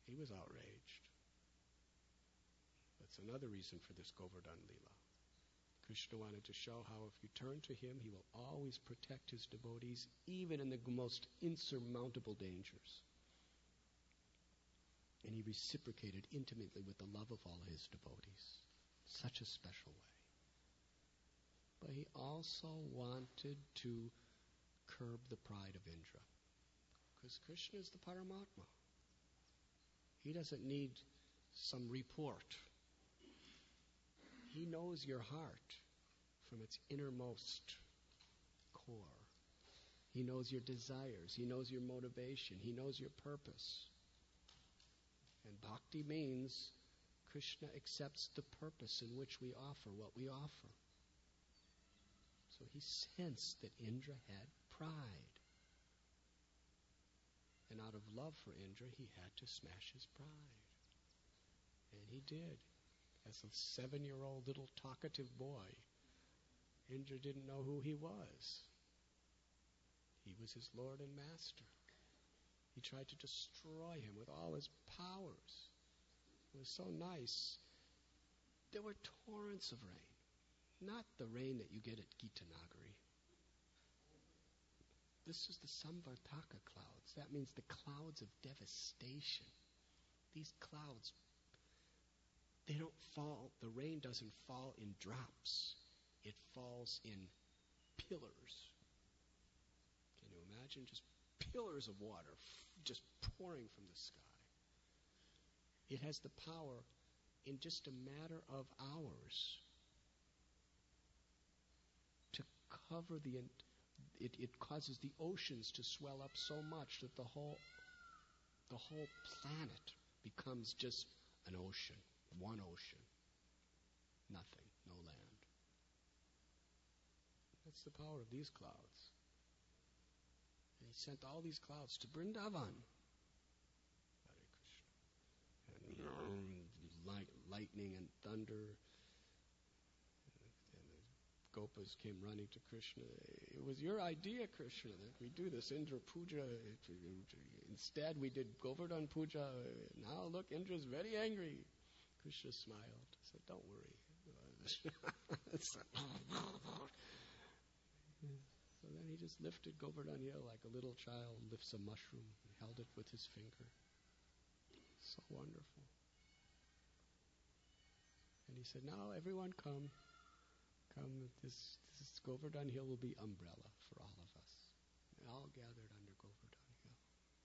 He was outraged. That's another reason for this Govardhan Lila. Krishna wanted to show how if you turn to him, he will always protect his devotees, even in the most insurmountable dangers. And he reciprocated intimately with the love of all his devotees. Such a special way. But he also wanted to curb the pride of Indra. Because Krishna is the Paramatma. He doesn't need some report. He knows your heart from its innermost core. He knows your desires. He knows your motivation. He knows your purpose. And bhakti means Krishna accepts the purpose in which we offer what we offer. So he sensed that Indra had pride. And out of love for Indra, he had to smash his pride. And he did. As a 7-year-old little talkative boy, Indra didn't know who he was. He was his Lord and Master. He tried to destroy him with all his powers. It was so nice. There were torrents of rain. Not the rain that you get at Gitanagari. This is the Samvartaka clouds. That means the clouds of devastation. These clouds, they don't fall, the rain doesn't fall in drops. It falls in pillars. Can you imagine? Just pillars of water just pouring from the sky. It has the power in just a matter of hours to cover it causes the oceans to swell up so much that the whole planet becomes just an ocean, one ocean. Nothing, no land. That's the power of these clouds. And he sent all these clouds to Vrindavan. Hare Krishna. And lightning and thunder. And the Gopas came running to Krishna. It was your idea, Krishna, that we do this Indra Puja. Instead, we did Govardhan Puja. Now, look, Indra's very angry. Krishna smiled. He said, don't worry. So then he just lifted Govardhan Hill like a little child lifts a mushroom and held it with his finger. So wonderful. And he said, now everyone come. This Govardhan Hill will be umbrella for all of us. They all gathered under Govardhan Hill.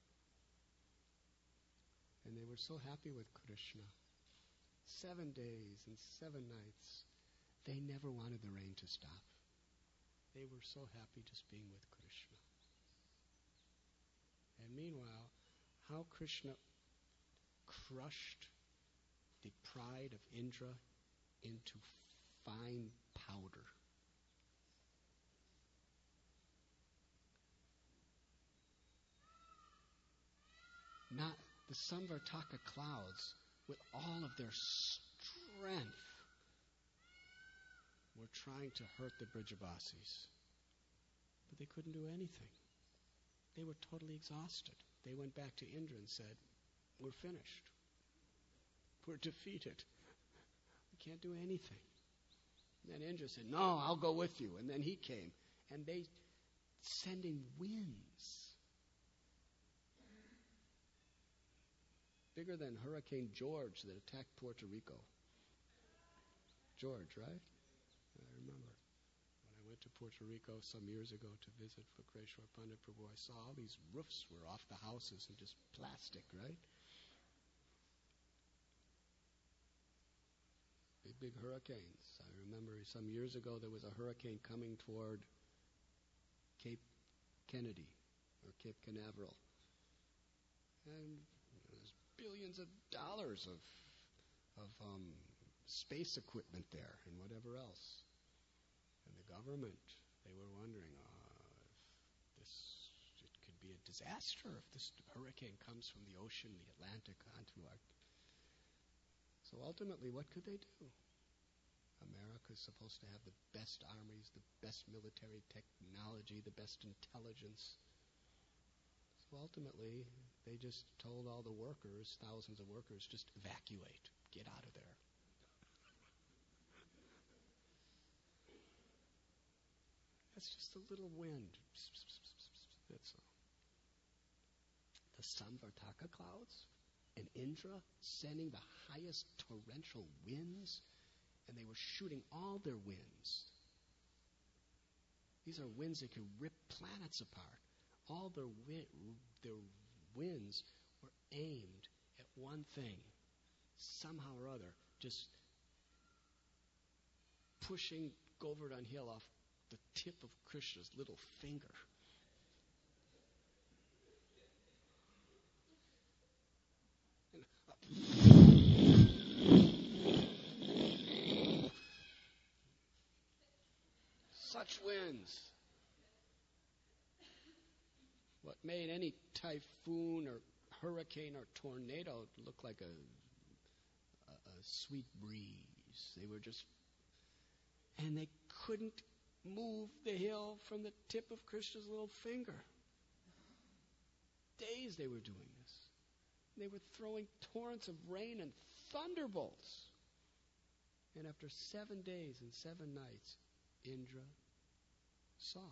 And they were so happy with Krishna. 7 days and 7 nights. They never wanted the rain to stop. They were so happy just being with Krishna. And meanwhile, how Krishna crushed the pride of Indra into fine powder. Not the Samvartaka clouds, with all of their strength, were trying to hurt the Brijabasis. But they couldn't do anything. They were totally exhausted. They went back to Indra and said, we're finished. We're defeated. We can't do anything. And then Indra said, no, I'll go with you. And then he came. And they sending winds. Bigger than Hurricane George that attacked Puerto Rico. George, right? I remember. When I went to Puerto Rico some years ago to visit Fukreshwar Pandit Prabhu, I saw all these roofs were off the houses and just plastic, right? Big hurricanes. I remember some years ago there was a hurricane coming toward Cape Kennedy or Cape Canaveral. And there's billions of dollars of space equipment there and whatever else. And the government, they were wondering if it could be a disaster if this hurricane comes from the ocean, the Atlantic, onto our... So ultimately, what could they do? America is supposed to have the best armies, the best military technology, the best intelligence. So ultimately, they just told all the workers, thousands of workers, just evacuate, get out of there. That's just a little wind. That's all. The Samvartaka clouds and Indra sending the highest torrential winds, and they were shooting all their winds. These are winds that could rip planets apart. All their winds were aimed at one thing, somehow or other, just pushing Govardhan Hill off the tip of Krishna's little finger. Such winds. What made any typhoon or hurricane or tornado look like a sweet breeze. They were just, and they couldn't move the hill from the tip of Krishna's little finger. Days they were doing this. They were throwing torrents of rain and thunderbolts. And after 7 days and 7 nights, Indra saw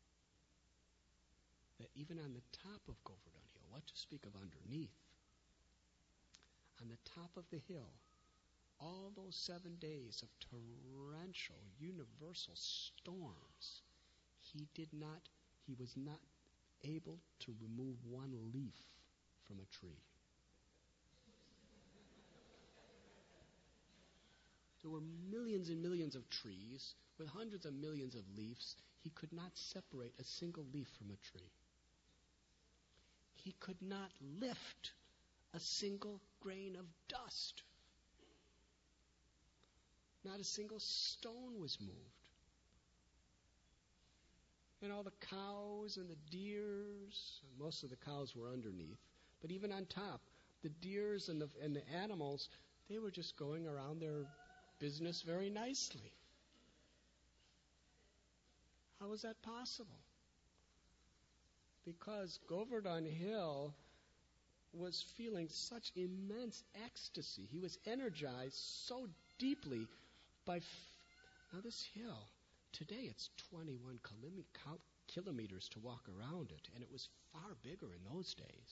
that even on the top of Govardhan Hill, what to speak of underneath, on the top of the hill, all those 7 days of torrential, universal storms, he was not able to remove one leaf from a tree. There were millions and millions of trees with hundreds of millions of leaves. He could not separate a single leaf from a tree. He could not lift a single grain of dust. Not a single stone was moved. And all the cows and the deers, most of the cows were underneath, but even on top, the deers and the animals, they were just going around their business very nicely. How is that possible? Because Govardhan Hill was feeling such immense ecstasy. He was energized so deeply by... Now this hill, today it's 21 kilometers to walk around it, and it was far bigger in those days.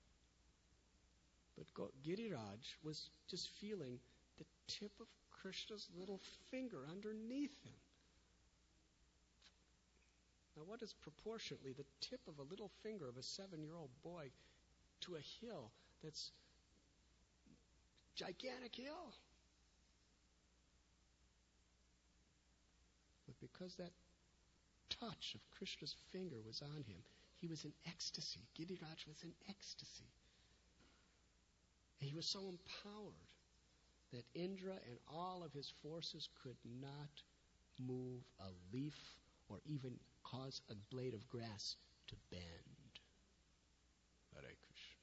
But Giriraj was just feeling the tip of Krishna's little finger underneath him. Now what is proportionately the tip of a little finger of a 7-year-old boy to a hill that's gigantic hill? But because that touch of Krishna's finger was on him, he was in ecstasy. Giriraj was in ecstasy. And he was so empowered that Indra and all of his forces could not move a leaf or even cause a blade of grass to bend. Hare Krishna.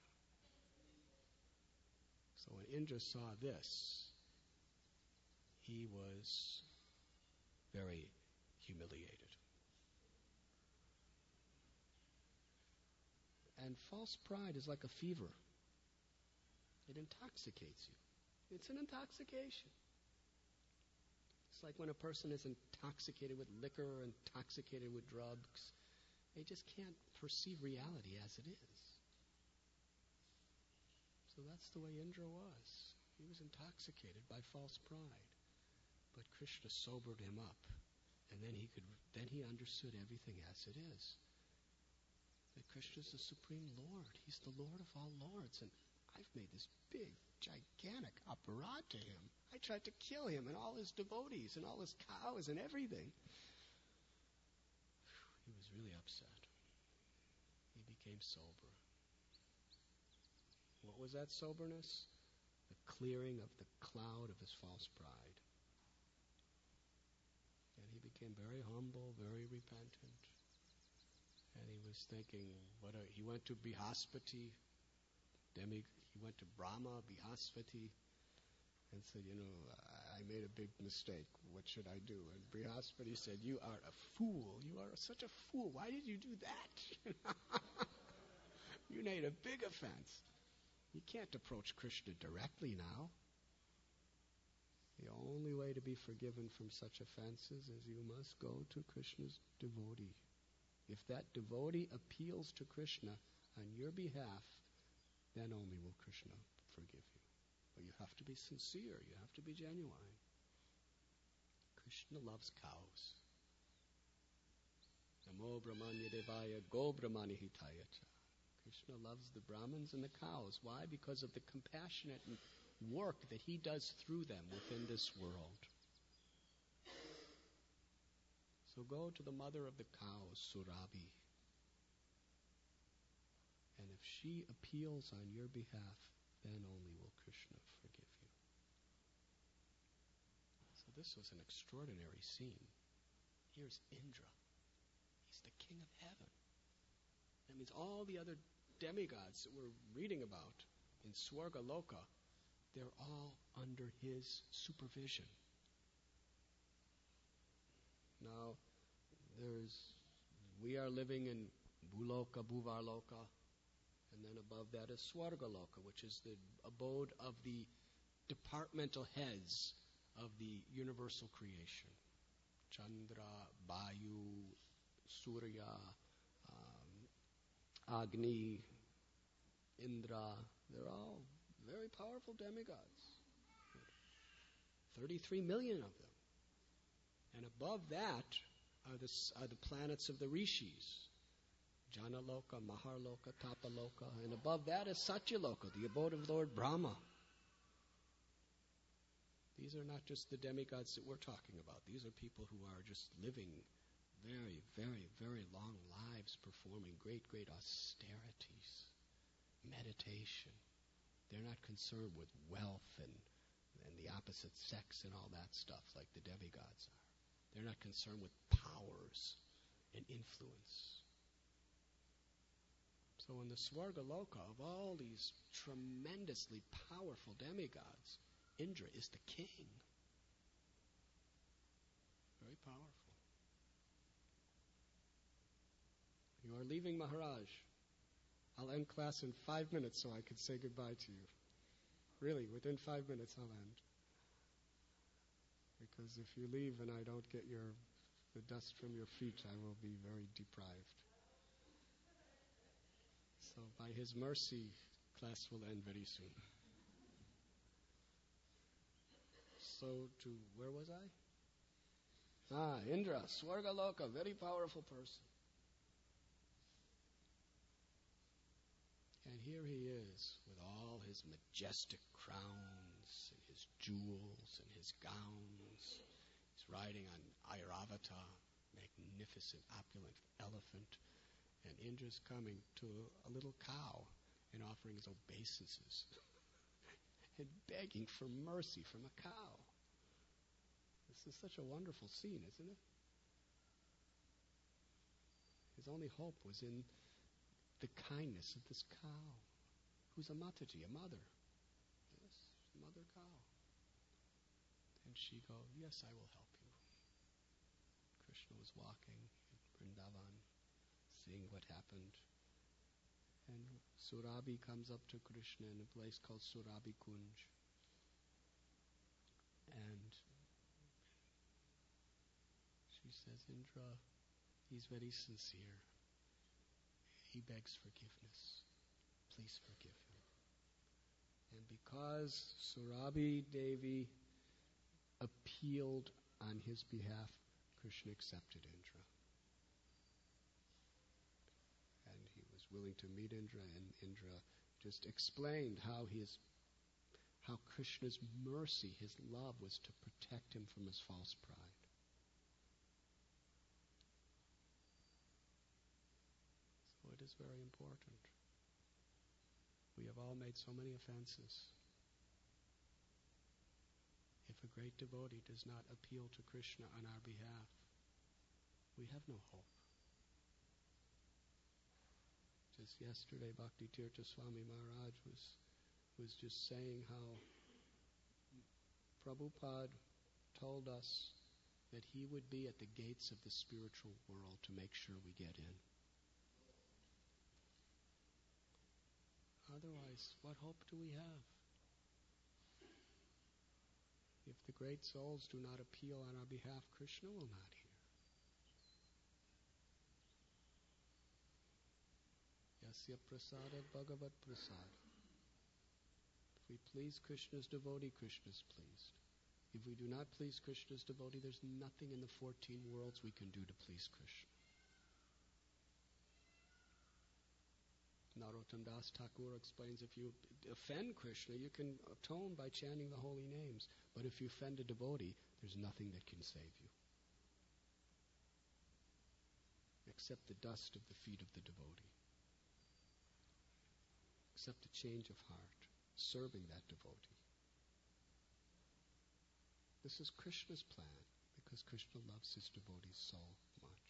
So when Indra saw this, he was very humiliated. And false pride is like a fever. It intoxicates you. It's an intoxication. It's like when a person is intoxicated with liquor or intoxicated with drugs. They just can't perceive reality as it is. So that's the way Indra was. He was intoxicated by false pride. But Krishna sobered him up. And then he understood everything as it is. That Krishna is the Supreme Lord. He's the Lord of all lords. And I've made this big, gigantic aparat to him. I tried to kill him and all his devotees and all his cows and everything. He was really upset. He became sober. What was that soberness? The clearing of the cloud of his false pride. And he became very humble, very repentant. And he was thinking, he went to Brihaspati, he went to Brahma, Brihaspati, and said, I made a big mistake. What should I do? And Brihaspati said, you are a fool. You are such a fool. Why did you do that? You made a big offense. You can't approach Krishna directly now. The only way to be forgiven from such offenses is you must go to Krishna's devotee. If that devotee appeals to Krishna on your behalf, then only will Krishna forgive you. But you have to be sincere. You have to be genuine. Krishna loves cows. Namo Brahmanya Devaya Go Brahmani Hitaya Cha. Krishna loves the Brahmins and the cows. Why? Because of the compassionate work that he does through them within this world. So go to the mother of the cows, Surabhi. And if she appeals on your behalf, then only will Krishna forgive you. So this was an extraordinary scene. Here's Indra. He's the king of heaven. That means all the other demigods that we're reading about in Swarga Loka, they're all under his supervision. Now, we are living in Bhuloka, Bhuvarloka, and then above that is Swarga Loka, which is the abode of the departmental heads of the universal creation. Chandra, Vayu, Surya, Agni, Indra, they're all very powerful demigods. 33 million of them. And above that are the planets of the rishis. Janaloka, Maharloka, Tapaloka, and above that is Satyaloka, the abode of Lord Brahma. These are not just the demigods that we're talking about. These are people who are just living very, very, very long lives, performing great, great austerities, meditation. They're not concerned with wealth and the opposite sex and all that stuff like the demigods are. They're not concerned with powers and influence. So in the Swarga Loka, of all these tremendously powerful demigods, Indra is the king. Very powerful. You are leaving Maharaj. I'll end class in 5 minutes so I can say goodbye to you. Really, within 5 minutes I'll end. Because if you leave and I don't get the dust from your feet, I will be very deprived. So by his mercy, class will end very soon. So where was I? Indra, Swarga Loka, very powerful person. And here he is with all his majestic crowns and his jewels and his gowns. He's riding on Airavata, magnificent, opulent elephant. And Indra's coming to a little cow and offering his obeisances and begging for mercy from a cow. This is such a wonderful scene, isn't it? His only hope was in the kindness of this cow, who's a Mataji, a mother. Yes, mother cow. And she goes, yes, I will help you. Krishna was walking in Vrindavan, seeing what happened. And Surabhi comes up to Krishna in a place called Surabhi Kunj. And she says, Indra, he's very sincere. He begs forgiveness. Please forgive him. And because Surabhi Devi appealed on his behalf, Krishna accepted Indra. And he was willing to meet Indra, and Indra just explained how Krishna's mercy, his love, was to protect him from his false pride. So it is very important. We have all made so many offenses. If a great devotee does not appeal to Krishna on our behalf, we have no hope. Just yesterday, Bhakti Tirtha Swami Maharaj was just saying how Prabhupada told us that he would be at the gates of the spiritual world to make sure we get in. Otherwise, what hope do we have? If the great souls do not appeal on our behalf, Krishna will not hear. Yasya prasada bhagavat prasada. If we please Krishna's devotee, Krishna is pleased. If we do not please Krishna's devotee, there's nothing in the 14 worlds we can do to please Krishna. Narottam Das Thakur explains, if you offend Krishna, you can atone by chanting the holy names. But if you offend a devotee, there's nothing that can save you. Except the dust of the feet of the devotee. Except a change of heart, serving that devotee. This is Krishna's plan, because Krishna loves his devotees so much.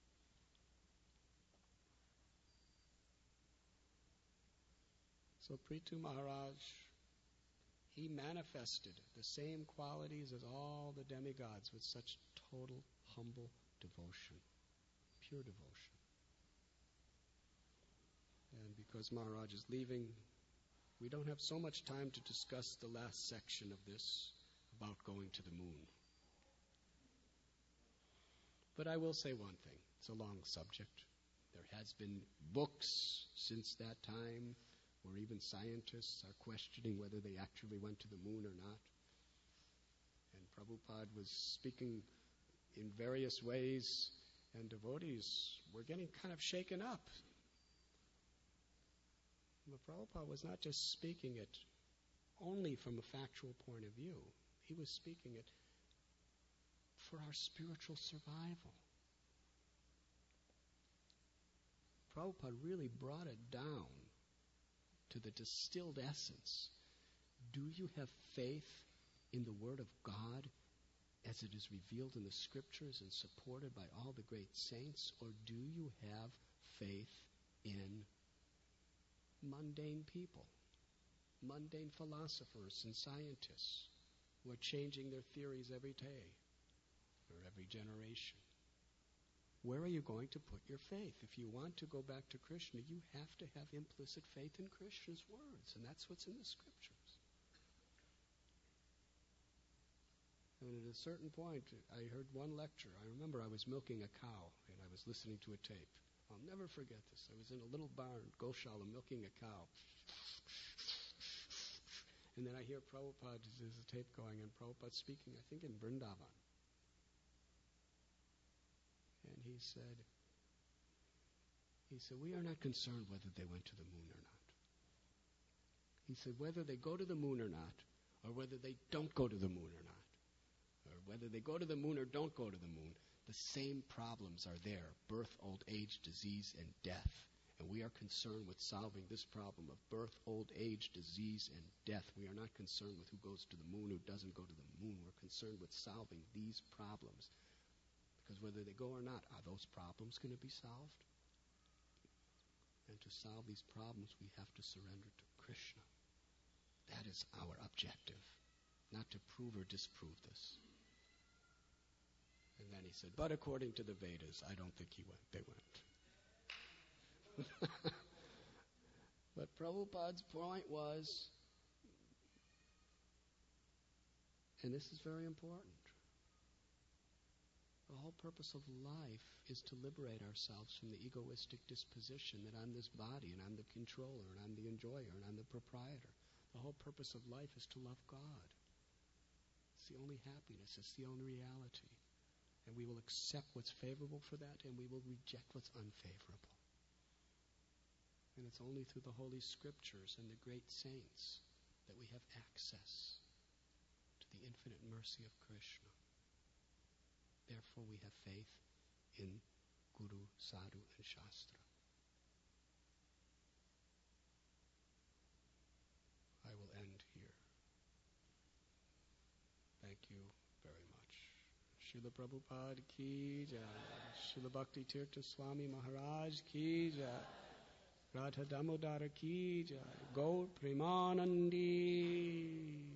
So Prithu Maharaj, he manifested the same qualities as all the demigods with such total, humble devotion, pure devotion. And because Maharaj is leaving, we don't have so much time to discuss the last section of this about going to the moon. But I will say one thing. It's a long subject. There has been books since that time where even scientists are questioning whether they actually went to the moon or not. And Prabhupada was speaking in various ways, and devotees were getting kind of shaken up. But Prabhupada was not just speaking it only from a factual point of view. He was speaking it for our spiritual survival. Prabhupada really brought it down to the distilled essence. Do you have faith in the Word of God as it is revealed in the Scriptures and supported by all the great saints? Or do you have faith in mundane people, mundane philosophers and scientists who are changing their theories every day or every generation? Where are you going to put your faith? If you want to go back to Krishna, you have to have implicit faith in Krishna's words, and that's what's in the Scriptures. And at a certain point, I heard one lecture. I remember I was milking a cow, and I was listening to a tape. I'll never forget this. I was in a little barn, Goshala, milking a cow. And then I hear Prabhupada, there's a tape going, and Prabhupada speaking, I think in Vrindavan. And he said, we are not concerned whether they went to the moon or not. He said, whether they go to the moon or not, or whether they don't go to the moon or not, or whether they go to the moon or don't go to the moon, the same problems are there: birth, old age, disease, and death. And we are concerned with solving this problem of birth, old age, disease, and death. We are not concerned with who goes to the moon, who doesn't go to the moon. We're concerned with solving these problems. Because whether they go or not, are those problems going to be solved? And to solve these problems, we have to surrender to Krishna. That is our objective, not to prove or disprove this. And then he said, but according to the Vedas, I don't think they went. But Prabhupada's point was, and this is very important, the whole purpose of life is to liberate ourselves from the egoistic disposition that I'm this body and I'm the controller and I'm the enjoyer and I'm the proprietor. The whole purpose of life is to love God. It's the only happiness. It's the only reality. And we will accept what's favorable for that, and we will reject what's unfavorable. And it's only through the Holy Scriptures and the great saints that we have access to the infinite mercy of Krishna. Therefore, we have faith in Guru, Sadhu, and Shastra. I will end here. Thank you very much. Srila Prabhupada ki jai. Srila Bhakti Tirtha Swami Maharaj ki jai. Radha Damodara ki jai. Gaur Premanandi.